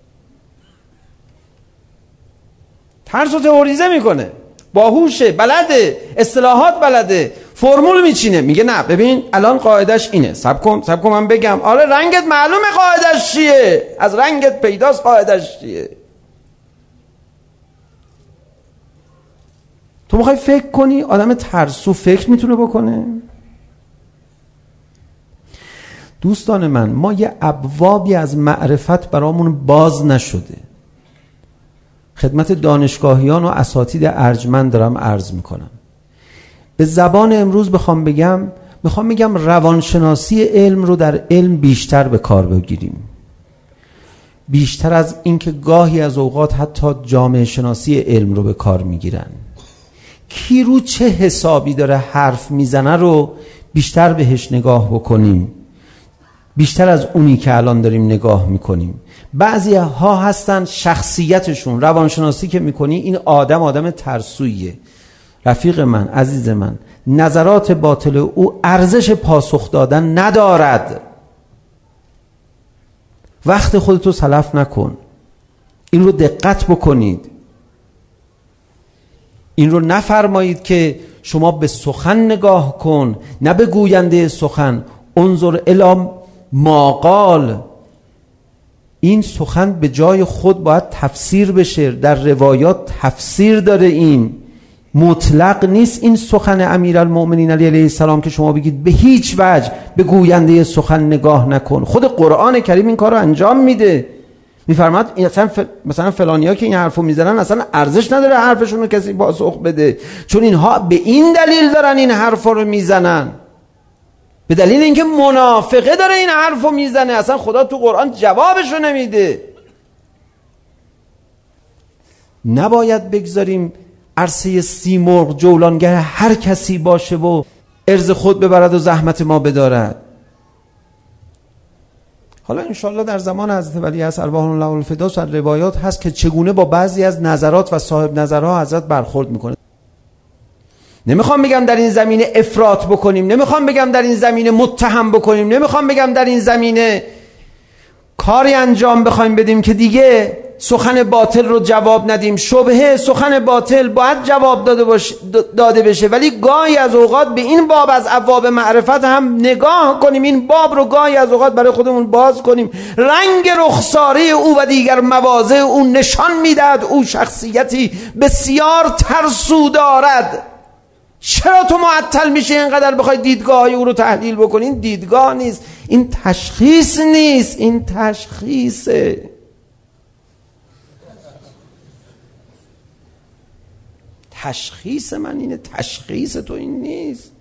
ترس و تئوریزه میکنه. باهوشه، بلده، اصطلاحات بلده، فرمول میچینه. میگه نه ببین الان قاعدش اینه، صبر کن صبر کن من بگم. آره رنگت معلومه قاعدش چیه، از رنگت پیداست قاعدش چیه. تو میخوای فکر کنی؟ آدم ترسو فکر میتونه بکنه؟ دوستان من، ما یه ابوابی از معرفت برامون باز نشده. خدمت دانشگاهیان و اساتید ارجمند دارم عرض میکنم. به زبان امروز بخوام بگم، میخوام بگم روانشناسی علم رو در علم بیشتر به کار بگیریم. بیشتر از اینکه گاهی از اوقات حتی جامعه شناسی علم رو به کار میگیرن. کی رو چه حسابی داره حرف میزنه رو بیشتر بهش نگاه بکنیم. بیشتر از اونی که الان داریم نگاه میکنیم. بعضی ها هستن شخصیتشون، روانشناسی که میکنی این آدم آدم ترسویه. رفیق من، عزیز من، نظرات باطل او ارزش پاسخ دادن ندارد. وقت خودتو تلف نکن. این رو دقت بکنید. این رو نفرمایید که شما به سخن نگاه کن، نه به گوینده سخن. انظر الی ما قال. این سخن به جای خود باید تفسیر بشه. در روایات تفسیر داره. این مطلق نیست. این سخن امیرالمؤمنین علی علیه السلام که شما بگید به هیچ وجه به گوینده سخن نگاه نکن. خود قرآن کریم این کار رو انجام میده. میفرماد مثلا ف... مثلا فلانیا که این حرفو میزنن اصلا ارزش نداره حرفشون رو کسی پاسخ بده، چون اینها به این دلیل دارن این حرفا رو میزنن، به دلیل اینکه منافقه داره این حرفو میزنه. اصلا خدا تو قرآن جوابشو نمیده. نباید بگذاریم عرصه سیمرغ جولانگر هر کسی باشه و ارز خود ببرد و زحمت ما بدارد. حالا انشالله در زمان حضرت ولی عصر ارواح الله الفداء در روایات هست که چگونه با بعضی از نظرات و صاحب نظرها حضرت برخورد میکنه. نمیخوام بگم در این زمینه افراط بکنیم، نمیخوام بگم در این زمینه متهم بکنیم، نمیخوام بگم در این زمینه کاری انجام بخوایم بدیم که دیگه سخن باطل رو جواب ندیم. شبهه سخن باطل باید جواب داده باشه داده بشه، ولی گاهی از اوقات به این باب از ابواب معرفت هم نگاه کنیم. این باب رو گاهی از اوقات برای خودمون باز کنیم. رنگ رخساره او و دیگر مواضع او نشان میدهد او شخصیتی بسیار ترسو دارد. چرا تو معطل میشه اینقدر بخوای دیدگاه او رو تحلیل بکنی؟ این دیدگاه نیست، این تشخیص نیست، این تشخیصه. تشخیص من اینه، تشخیص تو این نیست.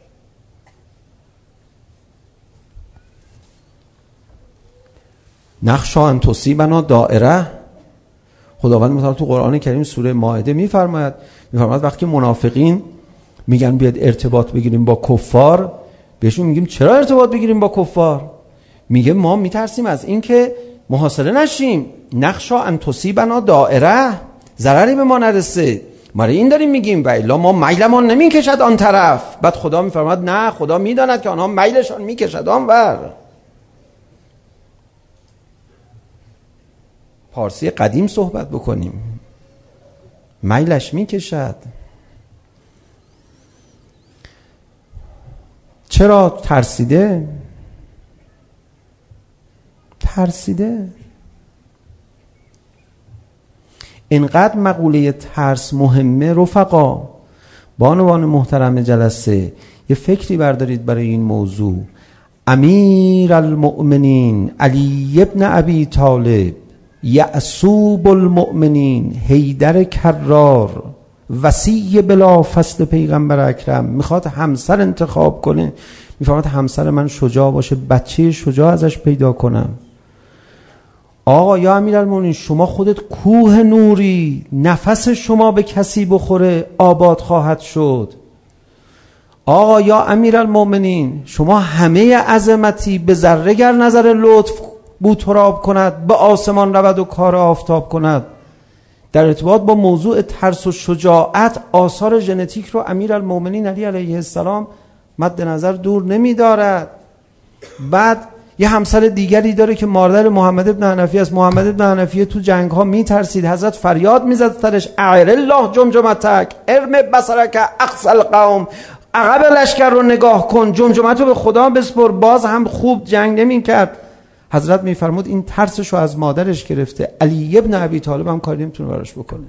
نخشا ان تصیبنا دائره. خداوند متعال تو قرآن کریم سوره مائده میفرماید میفرماید وقتی منافقین میگن بیاد ارتباط بگیریم با کفار، بهشون میگیم چرا ارتباط بگیریم با کفار؟ میگه ما میترسیم از این که محاصره نشیم. نخشا ان تصیبنا دائره، ضرری به ما نرسه. ما این داریم میگیم و الا ما میلمان نمیکشد آن طرف. بعد خدا میفرماد نه، خدا میداند که آنها میلشان میکشد آنور. پارسی قدیم صحبت بکنیم. میلش میکشد. چرا؟ ترسیده ترسیده اینقدر مقوله ترس مهمه. رفقا، بانوان محترم جلسه، یه فکری بردارید برای این موضوع. امیر المؤمنین علی ابن ابی طالب، یعصوب المؤمنین حیدر کرار، وصی بلا فصل پیغمبر اکرم، میخواد همسر انتخاب کنه. میفهمد همسر من شجاع باشه، بچه شجاع ازش پیدا کنم. آقا یا امیرالمومنین، شما خودت کوه نوری، نفس شما به کسی بخوره آباد خواهد شد. آقا یا امیرالمومنین، شما همه عظمتی، به ذره گر نظر لطف بو تراب کند، به آسمان رود و کار آفتاب کند. در ارتباط با موضوع ترس و شجاعت آثار ژنتیک رو امیرالمومنین علی علیه السلام مد نظر دور نمی دارد. بعد یه همسر دیگری داره که مادر محمد ابن حنفیه است. محمد ابن حنفیه تو جنگ ها می ترسید، حضرت فریاد می زد سرش اعر الله جمجمتک ارم بصرک اقصى القوم، عقب لشکر رو نگاه کن، جمجمت رو به خدا بسپر. باز هم خوب جنگ نمی کرد. حضرت می فرمود این ترسش رو از مادرش گرفته. علی ابن ابی طالب هم کاری نمیتونه براش بکنه.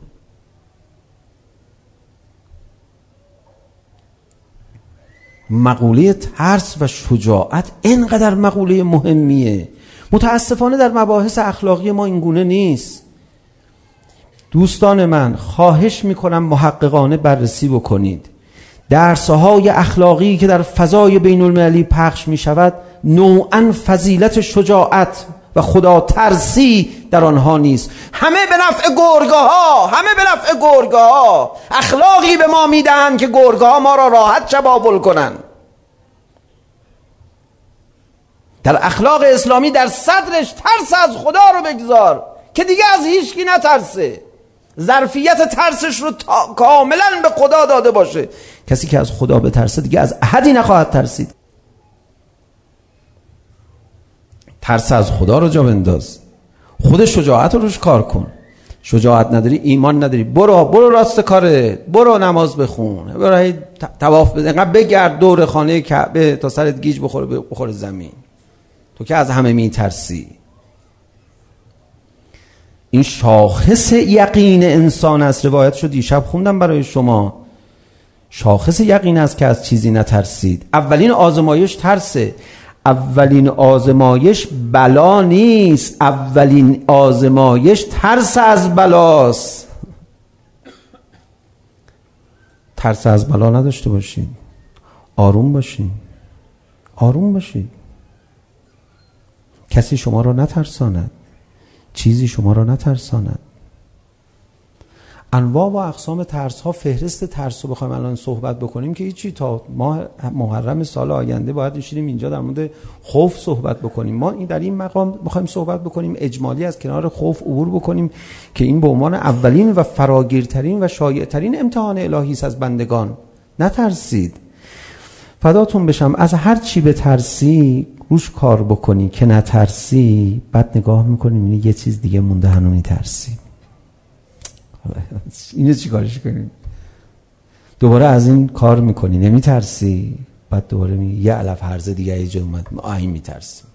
مقوله ترس و شجاعت اینقدر مقوله مهمیه. متاسفانه در مباحث اخلاقی ما این گونه نیست. دوستان من، خواهش میکنم محققانه بررسی بکنید. درس‌های اخلاقی که در فضای بین المللی پخش میشود نوعاً فضیلت شجاعت و خدا ترسی در آنها نیست. همه به نفع گرگاه ها، همه به نفع گرگاه ها. اخلاقی به ما میدن که گرگاه ها ما را راحت چبابل کنن. در اخلاق اسلامی در صدرش ترس از خدا رو بگذار که دیگه از هیچکی نترسه. ظرفیت ترسش رو کاملا به خدا داده باشه. کسی که از خدا بترسه دیگه از احدی نخواهد ترسید. ترس از خدا رو جا بنداز. خود شجاعت رو روش کار کن. شجاعت نداری، ایمان نداری، برو برو راست کاره، برو نماز بخون، برو طواف بزن، انقدر بگرد دور خانه کعبه تا سرت گیج بخوره بخوره زمین. تو که از همه میترسی. این شاخص یقین انسان است. روایتشو دیشب خوندم برای شما. شاخص یقین است که از چیزی نترسید. اولین آزمایش ترسه. اولین آزمایش بلا نیست، اولین آزمایش ترس از بلاست. ترس از بلا نداشته باشید. آروم باشید. آروم باشید. کسی شما را نترساند، چیزی شما را نترساند. انواع و اقسام ترس ها، فهرست ترس رو بخوایم الان صحبت بکنیم که هیچی، تا ماه محرم سال آینده باید نشینیم اینجا در مورد خوف صحبت بکنیم. ما این در این مقام بخوایم صحبت بکنیم اجمالی از کنار خوف عبور بکنیم که این به عنوان اولین و فراگیرترین و شایعترین امتحان الهی است از بندگان. نترسید. فداتون بشم. از هر چی بترسی روش کار بکنی که نترسی. بعد نگاه میکنیم اینه یه چیز دیگه مونده هنو میترسی. اینو چی کارش کنیم؟ دوباره از این کار میکنی نمیترسی. بعد دوباره میگی یه علف هرزه دیگه ایجا اومد آهی میترسی.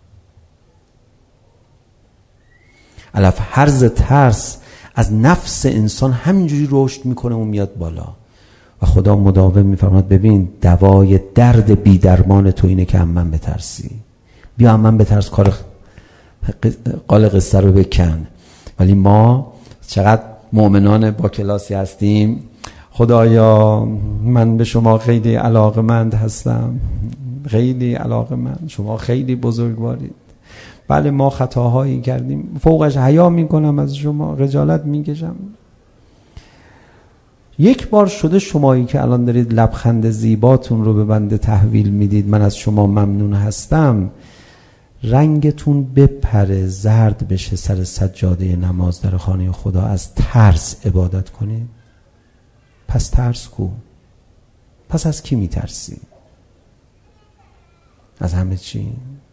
علف هرز ترس از نفس انسان همینجوری رشد میکنه و میاد بالا و خدا مداوم میفرماد ببین دوای درد بی درمان تو اینه که هم من بترسی. بیا هم من بترس، کار قال قصه رو بکن. ولی ما چقدر مؤمنان با کلاسی هستیم. خدایا من به شما خیلی علاقمند هستم، خیلی علاقمند، شما خیلی بزرگوارید. بله ما خطاهایی کردیم، فوقش حیا میکنم از شما، خجالت میکشم. یک بار شده شمایی که الان دارید لبخند زیباتون رو به بنده تحویل میدید، من از شما ممنون هستم، رنگتون بپره زرد بشه سر سجاده نماز در خانه خدا، از ترس عبادت کنید؟ پس ترس کو؟ پس از کی میترسی؟ از همه چی؟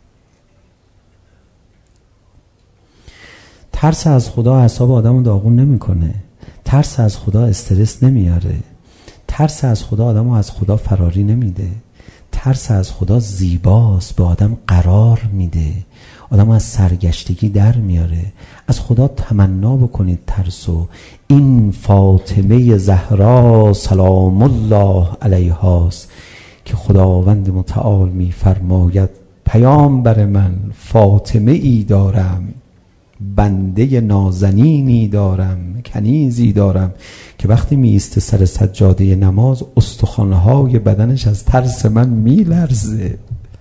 ترس از خدا اعصاب آدمو داغون نمیکنه. ترس از خدا استرس نمیاره. ترس از خدا آدمو از خدا فراری نمیده. ترس از خدا زیباست، به آدم قرار میده، آدم از سرگشتگی در میاره. از خدا تمنا بکنید ترسو. این فاطمه زهرا سلام الله علیهاست که خداوند متعال میفرماید پیامبر من فاطمه ای دارم، بنده نازنینی دارم، کنیزی دارم که وقتی می ایسته سر سجاده نماز استخوان‌های بدنش از ترس من میلرزه.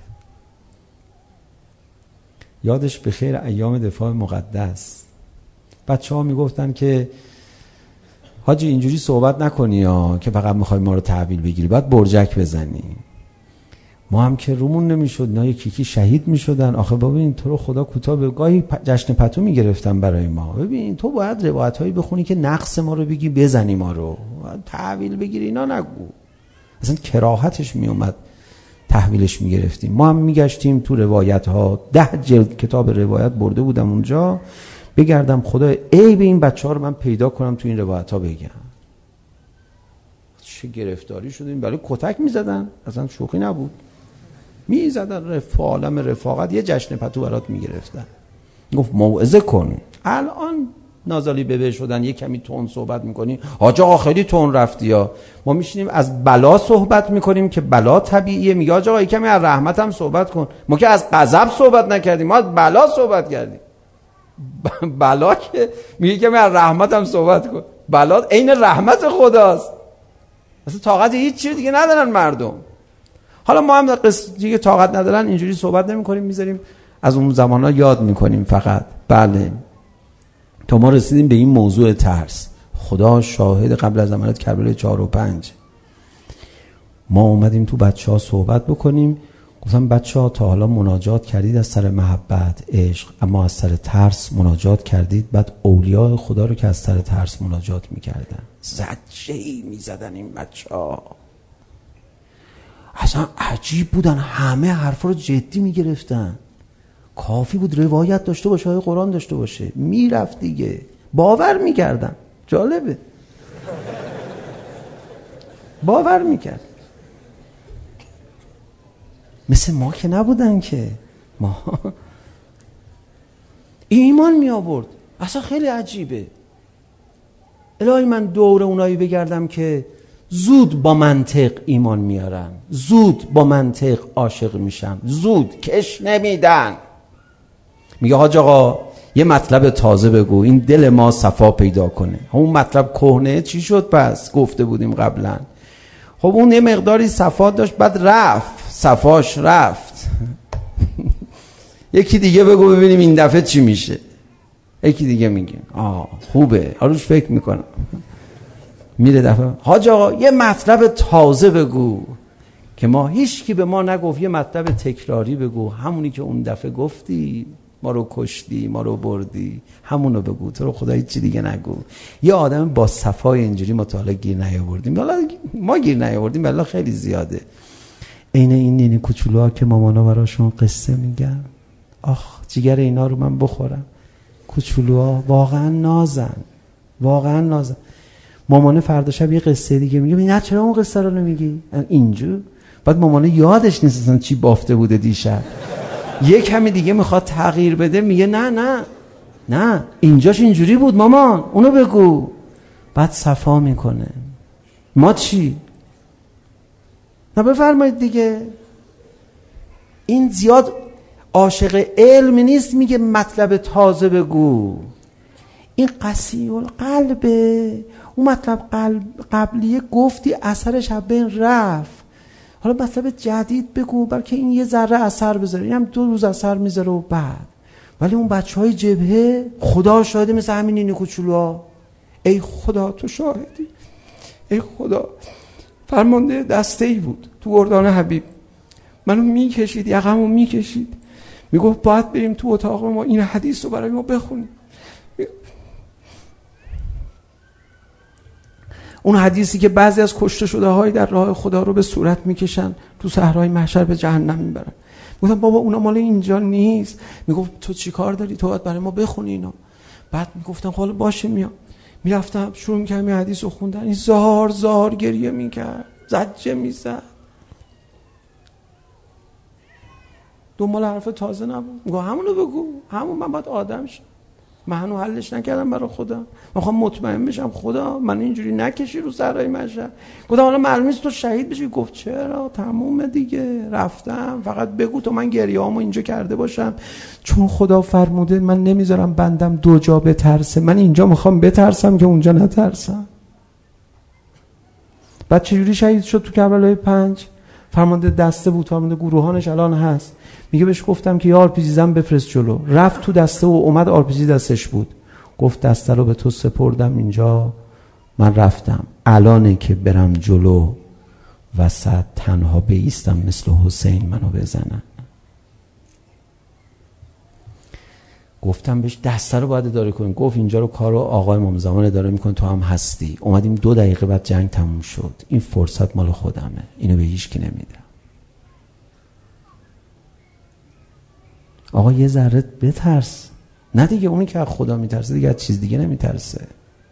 یادش به خیر ایام دفاع مقدس بچه ها می گفتن که حاجی اینجوری صحبت نکنی ها که فقط میخوای ما رو تحویل بگیری، باید برجک بزنی. ما هم که رومون نمیشد، نه یکی یکی شهید میشدن. آخه ببین تو رو خدا کوتاه به گاهی جشن پتو میگرفتن برای ما. ببین تو باید روایت هایی بخونی که نقص ما رو بگی، بزنی ما رو، تحویل بگیری اینا نگو. اصلا کراهتش میومد تحویلش میگرفتیم. ما هم میگشتیم تو روایت ها، ده جلد کتاب روایت برده بودم اونجا، بگردم خدا ای به این بچه ها رو من پیدا کنم تو این روایت ها بگم. چه گرفتاری شدیم، برای کتک میزدن، اصلا شوخی نبود، میزدن رف عالم رفاقت، یه جشن پتو برات میگرفتن. گفت موعظه کن. الان نازالی ببه شدن، یه کمی تون صحبت میکنی، حاج آقا خیلی تون رفتی یا. ما میشینیم از بلا صحبت میکنیم که بلا طبیعیه، میگه حاج آقا کمی از رحمت هم صحبت کن. ما که از غضب صحبت نکردیم، ما از بلا صحبت کردیم. بلا که میگه کمی از رحمت هم صحبت کن. بلا عین رحمت خداست، اصلا طاقت هیچ چیز دیگه ندارن مردم. حالا ما هم قصه دیگه طاقت ندارن اینجوری صحبت نمی‌کنیم، میذاریم از اون زمانا یاد می‌کنیم فقط. بله تا ما رسیدیم به این موضوع ترس. خدا شاهد قبل از عملیات کربلای چهار و پنج ما اومدیم تو بچه‌ها صحبت بکنیم. گفتم بچه‌ها تا حالا مناجات کردید از سر محبت عشق، اما از سر ترس مناجات کردید؟ بعد اولیاء خدا رو که از سر ترس مناجات می‌کردن زجه‌ای می‌زدن این بچه‌ها. اصلا عجیب بودن، همه حرفا رو جدی می‌گرفتن. کافی بود روایت داشته باشه، آیه قرآن داشته باشه، میرفت دیگه، باور می‌کردن. جالبه، باور می‌کرد. مثل ما که نبودن که، ما ایمان می آورد. اصلا خیلی عجیبه. الهی من دور اونایی بگردم که زود با منطق ایمان میارن، زود با منطق عاشق میشن، زود کش نمیدن. میگه حاج آقا یه مطلب تازه بگو این دل ما صفا پیدا کنه. اون مطلب کهنه چی شد پس؟ گفته بودیم قبلا. خب اون یه مقداری صفا داشت، بعد رفت، صفاش رفت. یکی دیگه بگو ببینیم این دفعه چی میشه. یکی دیگه میگه آه خوبه، حالاش فکر میکنم. میره دفعه حاج آقا یه مطلب تازه بگو که ما هیچ کی به ما نگفت، یه مطلب تکراری بگو، همونی که اون دفعه گفتی، ما رو کشتی، ما رو بردی، همونو بگو، تو رو خدا هیچ چی دیگه نگو. یه آدم با صفای اینجوری مطالعه گیر نیاوردیم. حالا ما گیر نیاوردیم، والله خیلی زیاده. عین این نینی کوچولوها که مامانا براشون قصه میگن، آخ جیگر اینا رو من بخورم. کوچولوها واقعا نازن، واقعا نازن. مامانه فردا شب یه قصه دیگه میگه، نه چرا اون قصه رو نمیگی اینجور؟ بعد مامانه یادش نیست اصلا چی بافته بوده دیشب. یه کمی دیگه میخواد تغییر بده، میگه نه نه نه اینجاش اینجوری بود مامان، اونو بگو. بعد صفا میکنه. ما چی؟ نه بفرمایید دیگه. این زیاد عاشق علم نیست، میگه مطلب تازه بگو. این قسی القلبه. اون مطلب قلب قبلیه گفتی، اثرش از بین رفت. حالا مطلب جدید بگو، بلکه این یه ذره اثر بذاره. این هم دو روز اثر میذاره و بعد. ولی اون بچه های جبهه خدا شاهده، مثل همین اینی کوچولوها. ای خدا تو شاهدی، ای خدا. فرمانده دسته ای بود تو گردان حبیب، منو میکشید، یقمو میکشید، میگفت باید بریم تو اتاق ما این حدیث رو برای ما بخونیم. اون حدیثی که بعضی از کشته شده های در راه خدا رو به صورت میکشن، تو صحرای محشر به جهنم میبرن. گفتم بابا اونا مال اینجا نیست. میگفت تو چی کار داری؟ تو باید برای ما بخونی اینا. بعد میگفتم حالا باشه میام. میرفتم شروع میکردم این حدیث رو خوندن، این زار زار گریه میکرد، زجه میزد. دنبال حرف تازه نبود. میگه همونو بگو، همون من باید آدم شم، من هنوز حلش نکردم برای خودم، میخوام مطمئن بشم خدا من اینجوری نکشی رو سرای مشهد. گفتم حالا معلوم نیست تو شهید بشی. گفت چرا، تمومه دیگه، رفتم، فقط بگو تو من گریه‌هامو اینجا کرده باشم، چون خدا فرموده من نمیذارم بندم دو جا بترسه، من اینجا میخوام بترسم که اونجا نترسم. بعد چجوری شهید شد تو کربلای پنج؟ فرمانده دسته بود، فرمانده گروهانش الان هست. میگه بهش گفتم که یه آرپیجی زن بفرست جلو، رفت تو دسته و اومد آرپیجی دستش بود. گفت دسته رو به تو سپردم اینجا، من رفتم، الانه که برم جلو وسط تنها بیستم مثل حسین منو بزنن. گفتم بهش دسته رو باید اداره کنیم. گفت اینجا رو کارو آقای امام زمان اداره میکنه، تو هم هستی. اومدیم دو دقیقه بعد جنگ تموم شد. این فرصت مال خودمه، اینو به هیچ کی نمیدم. آقا یه ذره بترس. نه دیگه، اونی که از خدا میترسه دیگه از چیز دیگه نمیترسه.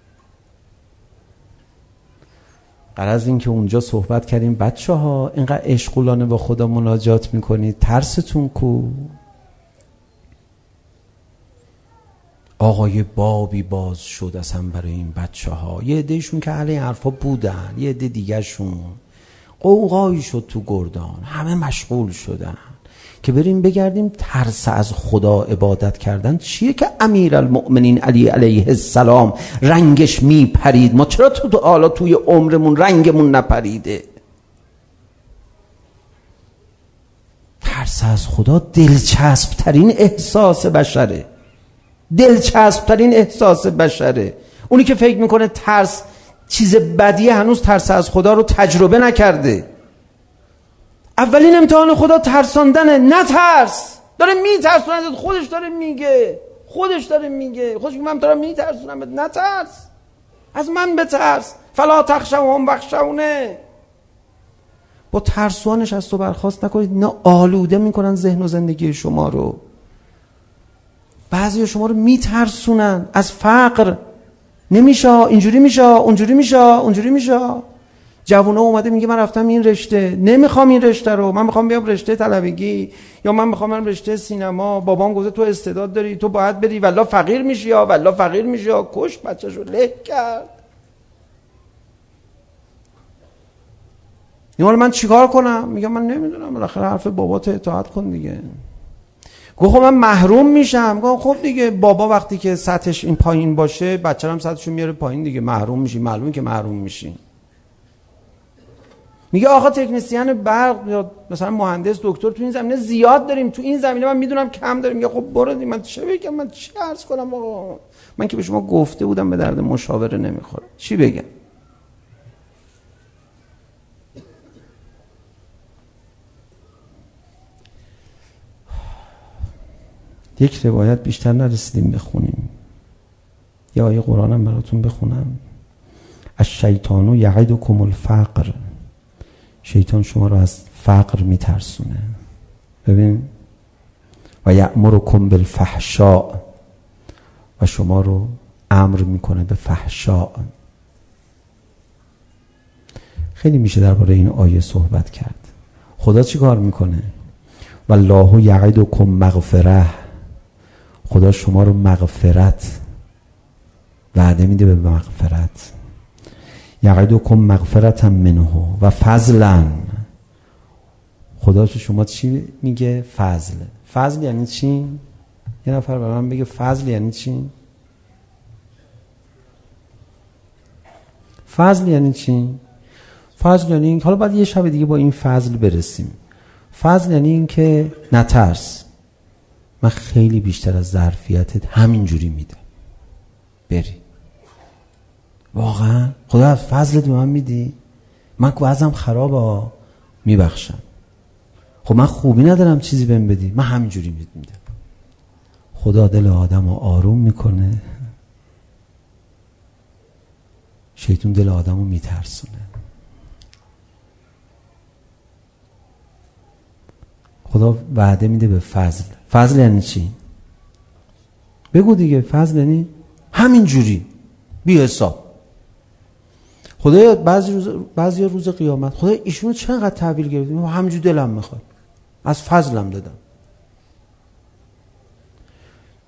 غرض این که اونجا صحبت کردیم بچه ها اینقدر عشقولانه با خدا مناجات میکنید، ترستون کو؟ آقا یه بابی باز شد اصلا برای این بچه ها. یه عدهشون که اهل این حرفا بودن، یه عده دیگه شون قوقایی شد تو گردان، همه مشغول شدن که بریم بگردیم ترس از خدا عبادت کردن چیه که امیرالمؤمنین علی علیه السلام رنگش میپرید، ما چرا تو حالا توی عمرمون رنگمون نپریده؟ ترس از خدا دلچسب ترین احساس بشره، دلچسب ترین احساس بشره. اونی که فکر میکنه ترس چیز بدیه هنوز ترس از خدا رو تجربه نکرده. اولین امتحان خدا ترساندنه. نترس، داره میترسونه، خودش داره میگه، خودش داره میگه خودش من دارم میترسونم، نترس، از من بترس. فلا تخشوهم واخشونی. با ترسوانش از تو برخواست نکنید، نه آلوده میکنن ذهن و زندگی شما رو. بعضی شما رو میترسونن از فقر، نمیشه اینجوری میشه اونجوری میشه اونجوری میشه. جوونا اومده میگه من رفتم این رشته، نمیخوام این رشته رو، من میخوام بیام رشته طلبگی، یا من میخوام برم رشته سینما. بابام گفته تو استعداد داری، تو باید بری، والله فقیر میشی یا والله فقیر میشی یا کش بچه‌شو له کرد. یا من چیکار کنم؟ میگم من نمیدونم، بالاخره حرف بابات اطاعت کن دیگه. گفت خب من محروم میشم. گفت خب دیگه، بابا وقتی که سطحش این پایین باشه بچه‌م هم سطحشو میاره پایین دیگه، محروم میشی، معلومه که محروم میشی. میگه آقا تکنسین برق یا مثلا مهندس دکتر تو این زمینه زیاد داریم، تو این زمینه من میدونم کم داریم. میگه خب برو دی، من چه بگم، من چی عرض کنم آقا؟ من که به شما گفته بودم به درد مشاوره نمیخوره، چی بگم؟ یک روایت بیشتر نرسیدیم بخونیم، یا آیه قرآنم براتون بخونم. الشیطان یعدکم الفقر. شیطان شما رو از فقر میترسونه. ببین، و یأمرکم بالفحشاء، و شما رو امر میکنه به فحشاء. خیلی میشه درباره این آیه صحبت کرد. خدا چی کار میکنه؟ والله یعدکم مغفره. خدا شما رو مغفرت وعده میده، به مغفرت. یعدکم مغفرتا منه و فضلا. خدا شما چی میگه؟ فضل. فضل یعنی چی؟ یه نفر برای من بگه فضل یعنی چی؟ فضل یعنی چی؟ فضل یعنی این، حالا بعد یه شب دیگه با این فضل برسیم. فضل یعنی این که نترس، من خیلی بیشتر از ظرفیتت همینجوری میدم، بری. واقعا خدا از فضلت به من میدی؟ من که وضعم خرابه، میبخشم. خب من خوبی ندارم چیزی بهم بدی، من همینجوری میدم. خدا دل آدم رو آروم میکنه، شیطان دل آدم رو میترسونه. خدا وعده میده به فضل. فضل یعنی چی؟ بگو دیگه. فضل یعنی همینجوری بی حساب. خدا بعضی روز بعضی روز قیامت خدا ایشونو چقدر تحویل گرفتیم، همینجوری دلم میخواد، از فضلم دادم.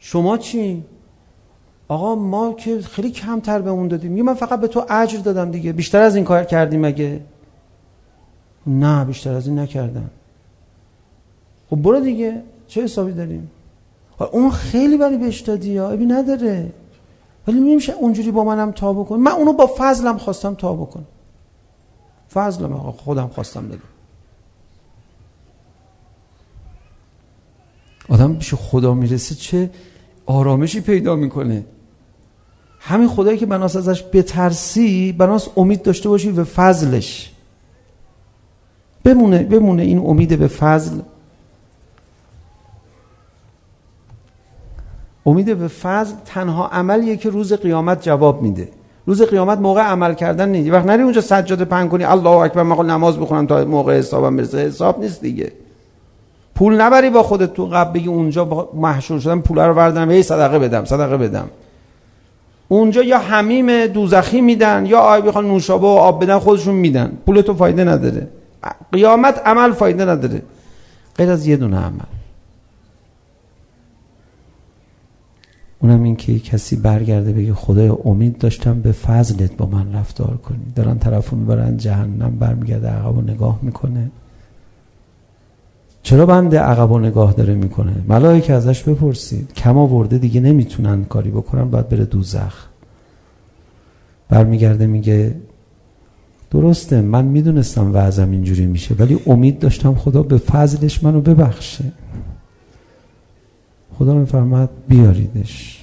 شما چی؟ آقا ما که خیلی کمتر به اون دادیم. میگه من فقط به تو اجر دادم دیگه، بیشتر از این کار کردیم مگه؟ نه بیشتر از این نکردم. خب برو دیگه، چه حسابی داریم؟ اون خیلی ولی بهش دادی یا ابی نداره، ولی نمیشه اونجوری با منم تا بکن. من اونو با فضلم خواستم تا بکن، فضلم آقا خودم خواستم بدم. آدم پیش خدا میرسه چه آرامشی پیدا میکنه. همین خدایی که بناس ازش بترسی، بناس امید داشته باشی به فضلش، بمونه بمونه این امید به فضل. امید به فضل تنها عملیه که روز قیامت جواب میده. روز قیامت موقع عمل کردن نیست. وقت نری اونجا سجاده پهن کنی الله اکبر من نماز بخونم تا موقع حسابم برسه، حساب نیست دیگه. پول نبری با خودت تو قبل بگی اونجا محشور شدم پول رو بردم هی صدقه بدم صدقه بدم. اونجا یا حمیم دوزخی میدن یا آی بخوان نوشابه و آب بدن خودشون میدن، پول تو فایده نداره. قیامت عمل فایده نداره غیر از یه دونه عمل، اونم این که کسی برگرده بگه خدای امید داشتم به فضلت با من رفتار کنی. دارن طرفو میبرن جهنم، برمیگرده عقب و نگاه میکنه. چرا بنده عقب و نگاه داره میکنه؟ ملائکه ازش بپرسید، کم آورده دیگه نمیتونن کاری بکنن، باید بره دوزخ. برمیگرده میگه درسته من میدونستم وضعم اینجوری میشه، ولی امید داشتم خدا به فضلش منو ببخشه. خدا میفرماد بیاریدش.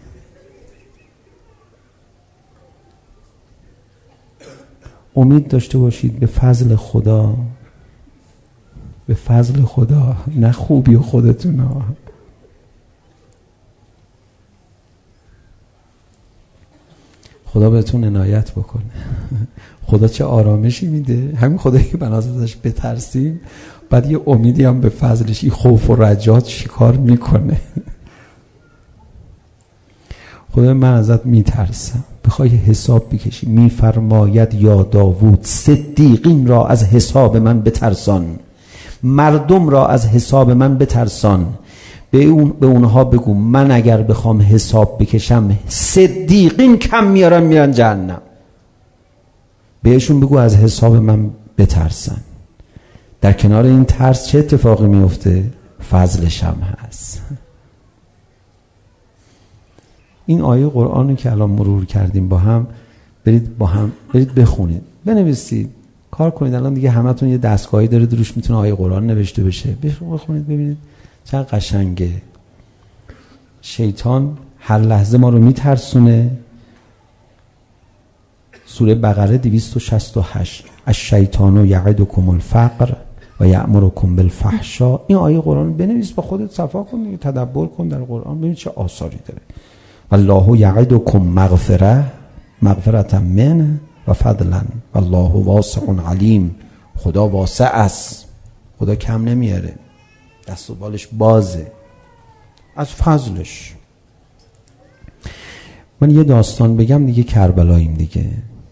امید داشته باشید به فضل خدا، به فضل خدا، نه خوبی خودتون ها. خدا بهتون عنایت بکنه. خدا چه آرامشی میده. همین خدایی که بناس ازش بترسیم، بعد یه امیدی هم به فضلش، این خوف و رجات چیکار میکنه. خدا من ازت میترسم، بخوای حساب بکشی میفرماید یا داوود صدیقین را از حساب من بترسان، مردم را از حساب من بترسان. به اون به اونها بگو من اگر بخوام حساب بکشم صدیقین کم میارن میرن جهنم. بهشون بگو از حساب من بترسن. در کنار این ترس چه اتفاقی میفته؟ فضلش هم هست. این آیه قرآنی که الان مرور کردیم با هم، برید با هم برید بخونید، بنویسید، کار کنید. الان دیگه همتون یه دستگاهی داره دروش میتونه آیه قرآن نوشته بشه، بخونید ببینید چقدر قشنگه. شیطان هر لحظه ما رو میترسونه. سوره بقره دویست و شصت و هشت الشیطان یعدکم الفقر و یأمرکم بالفحشاء. این آیه قرآن بنویس، با خودت صفا کن دیگه، تدبر کن در قرآن، ببین چه آثاری داره. والله یعدکم مغفره مغفرة منه و فضلا والله واسع علیم. خدا واسع است، خدا کم نمیاره، دست و بالش بازه از فضلش. من یه داستان بگم دیگه، کربلاییم دیگه.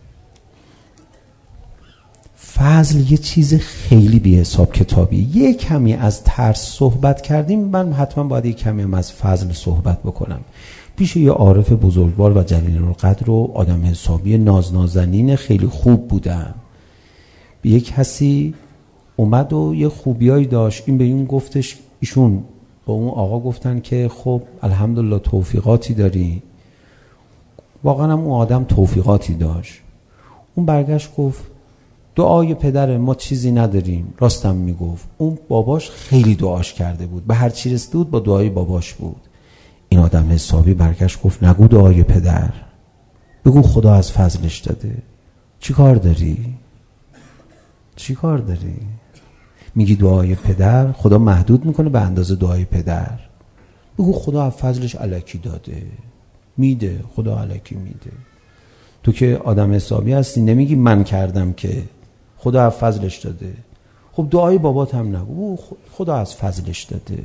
فضل یه چیز خیلی بی حساب کتابی. یه کمی از ترس صحبت کردیم، من حتما باید یه کمی هم از فضل صحبت بکنم. پیش یه عارف بزرگوار و جلیل القدر و آدم حسابی نازنازنین خیلی خوب بودم. به یک کسی اومد و یه خوبیایی داشت. این به این گفتش، ایشون با اون آقا گفتن که خب الحمدلله توفیقاتی داری. واقعا هم اون آدم توفیقاتی داشت. اون برگشت گفت دعای پدر ما چیزی نداریم. راستم میگفت. اون باباش خیلی دعاش کرده بود، به هر چی رسیده بود با دعای باباش بود. این آدم حسابی برگشت گفت نگو دعای پدر، بگو خدا از فضلش داده. چی کار داری؟ چی کار داری؟ میگی دعای پدر، خدا محدود میکنه به اندازه دعای پدر. بگو خدا از فضلش الکی داده، میده، خدا الکی میده. تو که آدم حسابی هستی نمیگی من کردم که، خدا از فضلش داده. خب دعای بابات هم نگو، خدا از فضلش داده.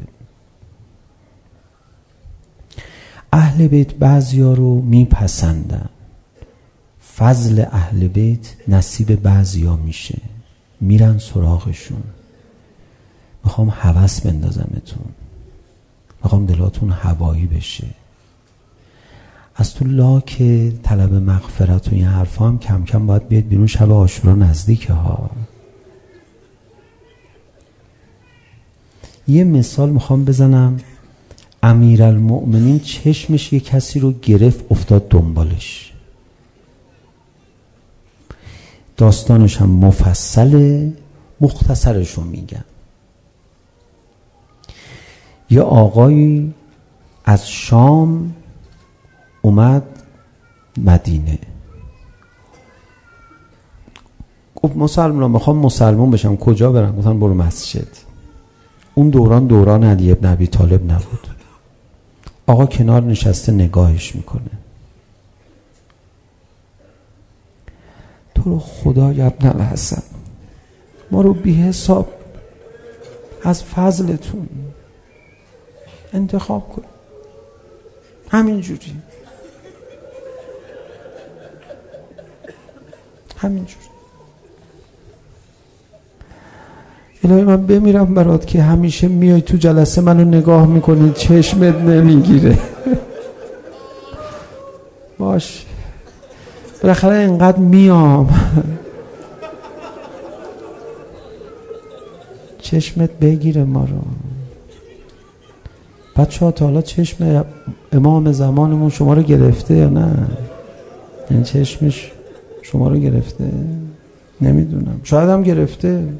اهل بیت بعضیا رو میپسندن، فضل اهل بیت نصیب بعضیا میشه، میرن سراغشون. میخوام هوس بندازمتون، میخوام دلاتون هوایی بشه. از تو لاک طلب مغفرت و این حرفا هم کم کم باید بیاد بیرون. شب عاشورا نزدیکه ها. یه مثال میخوام بزنم. امیرالمؤمنین چشمش یه کسی رو گرفت افتاد دنبالش. داستانش هم مفصله، مختصرش رو میگم. یه آقایی از شام اومد مدینه، گفت مسلمان میخوام مسلمان بشم، کجا برم؟ گفتن برو مسجد. اون دوران دوران علی ابن ابی طالب نبود. آقا کنار نشسته نگاهش میکنه. تو رو خدا یا ابن الحسن ما رو بی حساب از فضلتون انتخاب کن، همینجوری همینجوری. الهی من بمیرم برات که همیشه میای تو جلسه منو نگاه میکنی چشمت نمیگیره. باش بالاخره اینقدر میام چشمت بگیره ما رو. بچه ها تا حالا چشم امام زمانمون شما رو گرفته یا نه؟ این چشمش شما رو گرفته؟ نمیدونم، شاید هم گرفته،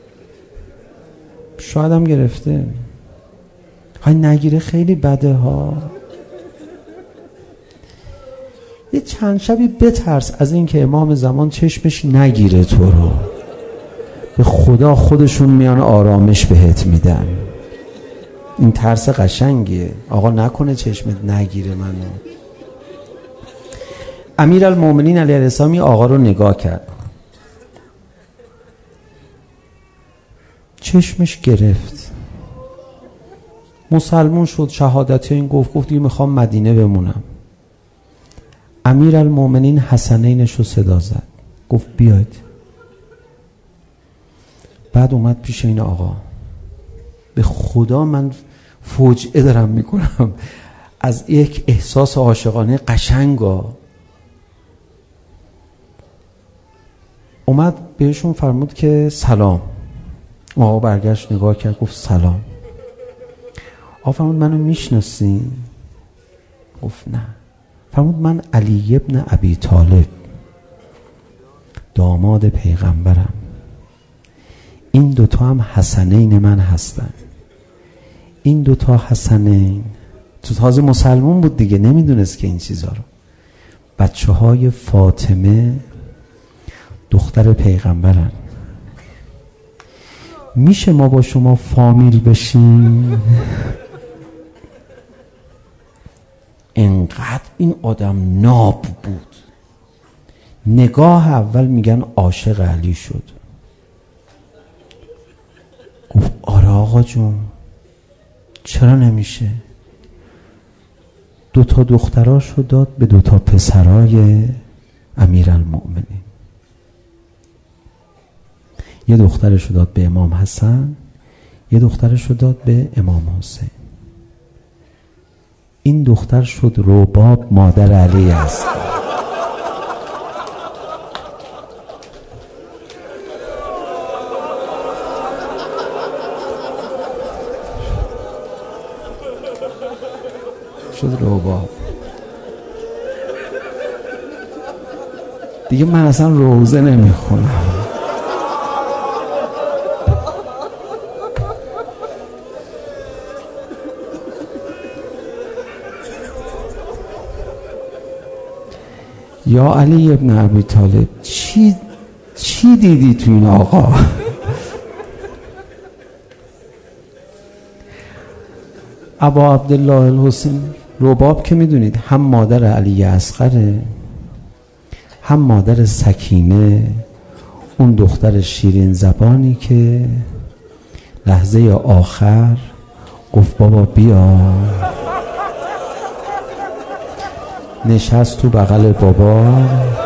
شاید هم گرفته. های نگیره خیلی بده ها. یه چند شبی بترس از این که امام زمان چشمش نگیره تو رو. به خدا خودشون میان آرامش بهت میدن. این ترس قشنگیه. آقا نکنه چشمت نگیره منو. امیرالمؤمنین علیه السلام آقا رو نگاه کرد، چشمش گرفت، مسلمون شد، شهادت این گفت گفت دیگه میخوام مدینه بمونم. امیرالمؤمنین حسنینش رو صدا زد، گفت بیاید. بعد اومد پیش این آقا. به خدا من فوجعه دارم میکنم از یک احساس عاشقانه قشنگا. اومد بهشون فرمود که سلام. آقا برگشت نگاه کرد گفت سلام. آقا فرمود منو میشناسین؟ گفت نه. فرمود من علی ابن ابی طالب، داماد پیغمبرم. این دوتا هم حسنین من هستن. این دوتا حسنین، تو تازه مسلمون بود دیگه، نمیدونست که این چیزا رو. بچه های فاطمه دختر پیغمبرن. میشه ما با شما فامیل بشیم؟ انقدر این آدم ناب بود. نگاه اول میگن عاشق علی شد. گفت آره آقا جون، چرا نمیشه؟ دو تا دختراشو داد به دو تا پسرای امیرالمؤمنین. یه دخترشو داد به امام حسن، یه دخترشو داد به امام حسین. این دختر شد رباب مادر علی است. شد رباب. دیگه من اصلا روزه نمیخونم. یا علی ابن ابی طالب، چی چی دیدی تو این آقا؟ ابا عبدالله الحسین رباب که میدونید هم مادر علی اصغره، هم مادر سکینه، اون دختر شیرین زبانی که لحظه آخر گفت بابا بیا، نشست تو بغل بابا،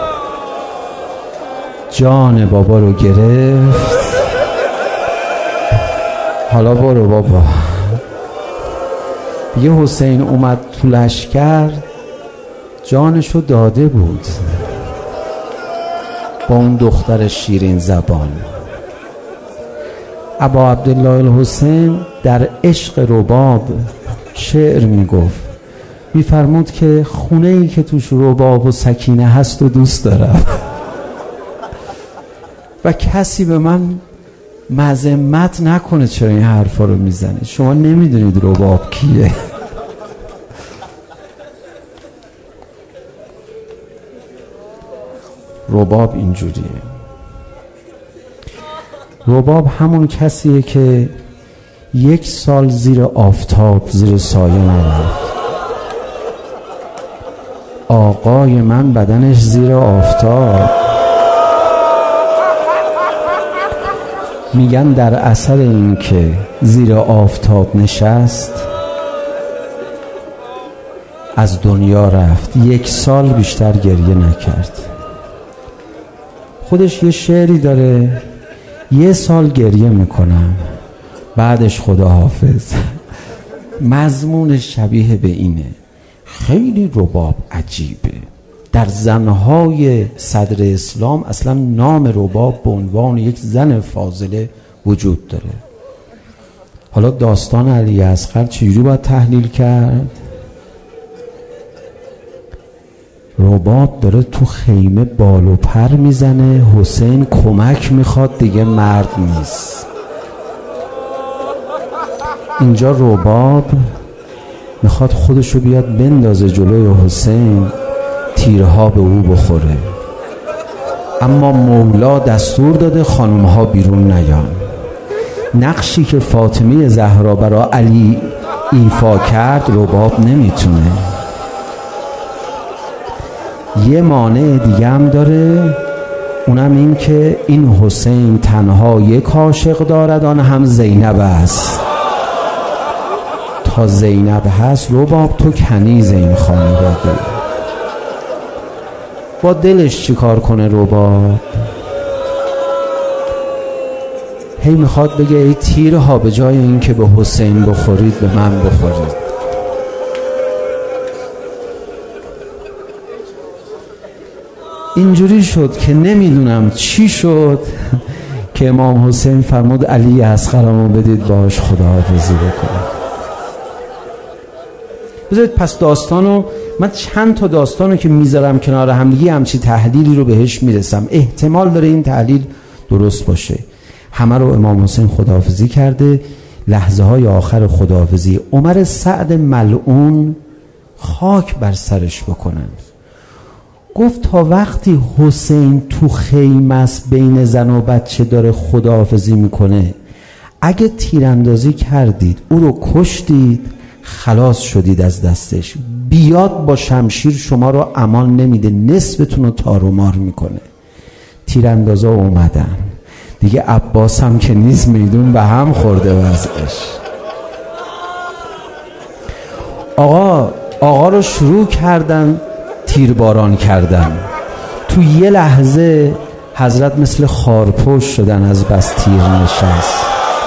جان بابا رو گرفت. حالا برو بابا، دیگه حسین اومد تو لشکر، جانشو داده بود با اون دختر شیرین زبان. ابا عبدالله الحسین در عشق رباب شعر میگفت، میفرمود که خونه ای که توش رباب و سکینه هست و دوست دارم و کسی به من مذمت نکنه چرا این حرفا رو میزنه. شما نمیدونید رباب کیه. رباب اینجوریه. رباب همون کسیه که یک سال زیر آفتاب زیر سایه نرفت. آقای من بدنش زیر آفتاب. میگن در اثر این که زیر آفتاب نشست از دنیا رفت، یک سال بیشتر گریه نکرد. خودش یه شعری داره، یه سال گریه میکنم بعدش خداحافظ. مضمونش شبیه به اینه. خیلی رباب عجیبه. در زنهای صدر اسلام اصلا نام رباب به عنوان یک زن فاضله وجود داره. حالا داستان علی اصغر چجوری باید تحلیل کرد؟ رباب داره تو خیمه بال و پر میزنه، حسین کمک میخواد، دیگه مرد نیست. اینجا رباب میخواد خودشو بیاد بندازه جلوی حسین، تیرها به او بخوره، اما مولا دستور داده خانمها بیرون نیان. نقشی که فاطمه زهرا برای علی ایفا کرد رباب نمیتونه. یه مانع دیگه هم داره، اونم این که این حسین تنها یک عاشق دارد، آن هم زینب است. تا زینب هست رباب تو کنیز این خانواده. با دلش چی کار کنه رباب؟ هی میخواد بگه ای تیرها به جای این که به حسین بخورید به من بخورید. اینجوری شد که نمیدونم چی شد که امام حسین فرمود علی اصغرمو بدید باش خداحافظی بکنه. بذارید پس داستانو، من چند تا داستانو که میذارم کنار هم دیگه همچی تحلیلی رو بهش میرسم. احتمال داره این تحلیل درست باشه. همه رو امام حسین خداحافظی کرده. لحظه های آخر خداحافظی عمر سعد ملعون خاک بر سرش بکنن. گفت تا وقتی حسین تو خیمه است بین زن و بچه داره خداحافظی میکنه، اگه تیراندازی کردید او رو کشتید خلاص شدید از دستش، بیاد با شمشیر شما رو امان نمیده، نصفتون رو تار و مار میکنه. تیراندازا اومدن دیگه، عباس هم که نیست میدون به هم خورده وضعش. آقا آقا رو شروع کردن تیرباران کردن. تو یه لحظه حضرت مثل خارپشت شدن از بس تیر نشست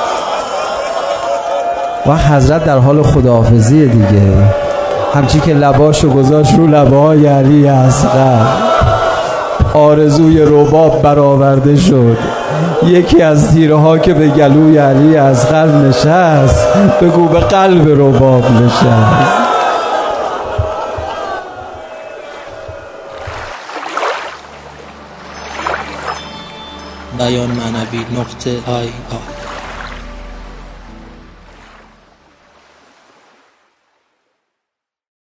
و حضرت در حال خداحافظی دیگه، همچی که لباشو گذاشت رو لبای علی اصغر، آرزوی رباب برآورده شد. یکی از تیرها که به گلوی علی اصغر نشست بگو به قلب رباب نشست. بیان معنوی نقطه آی آی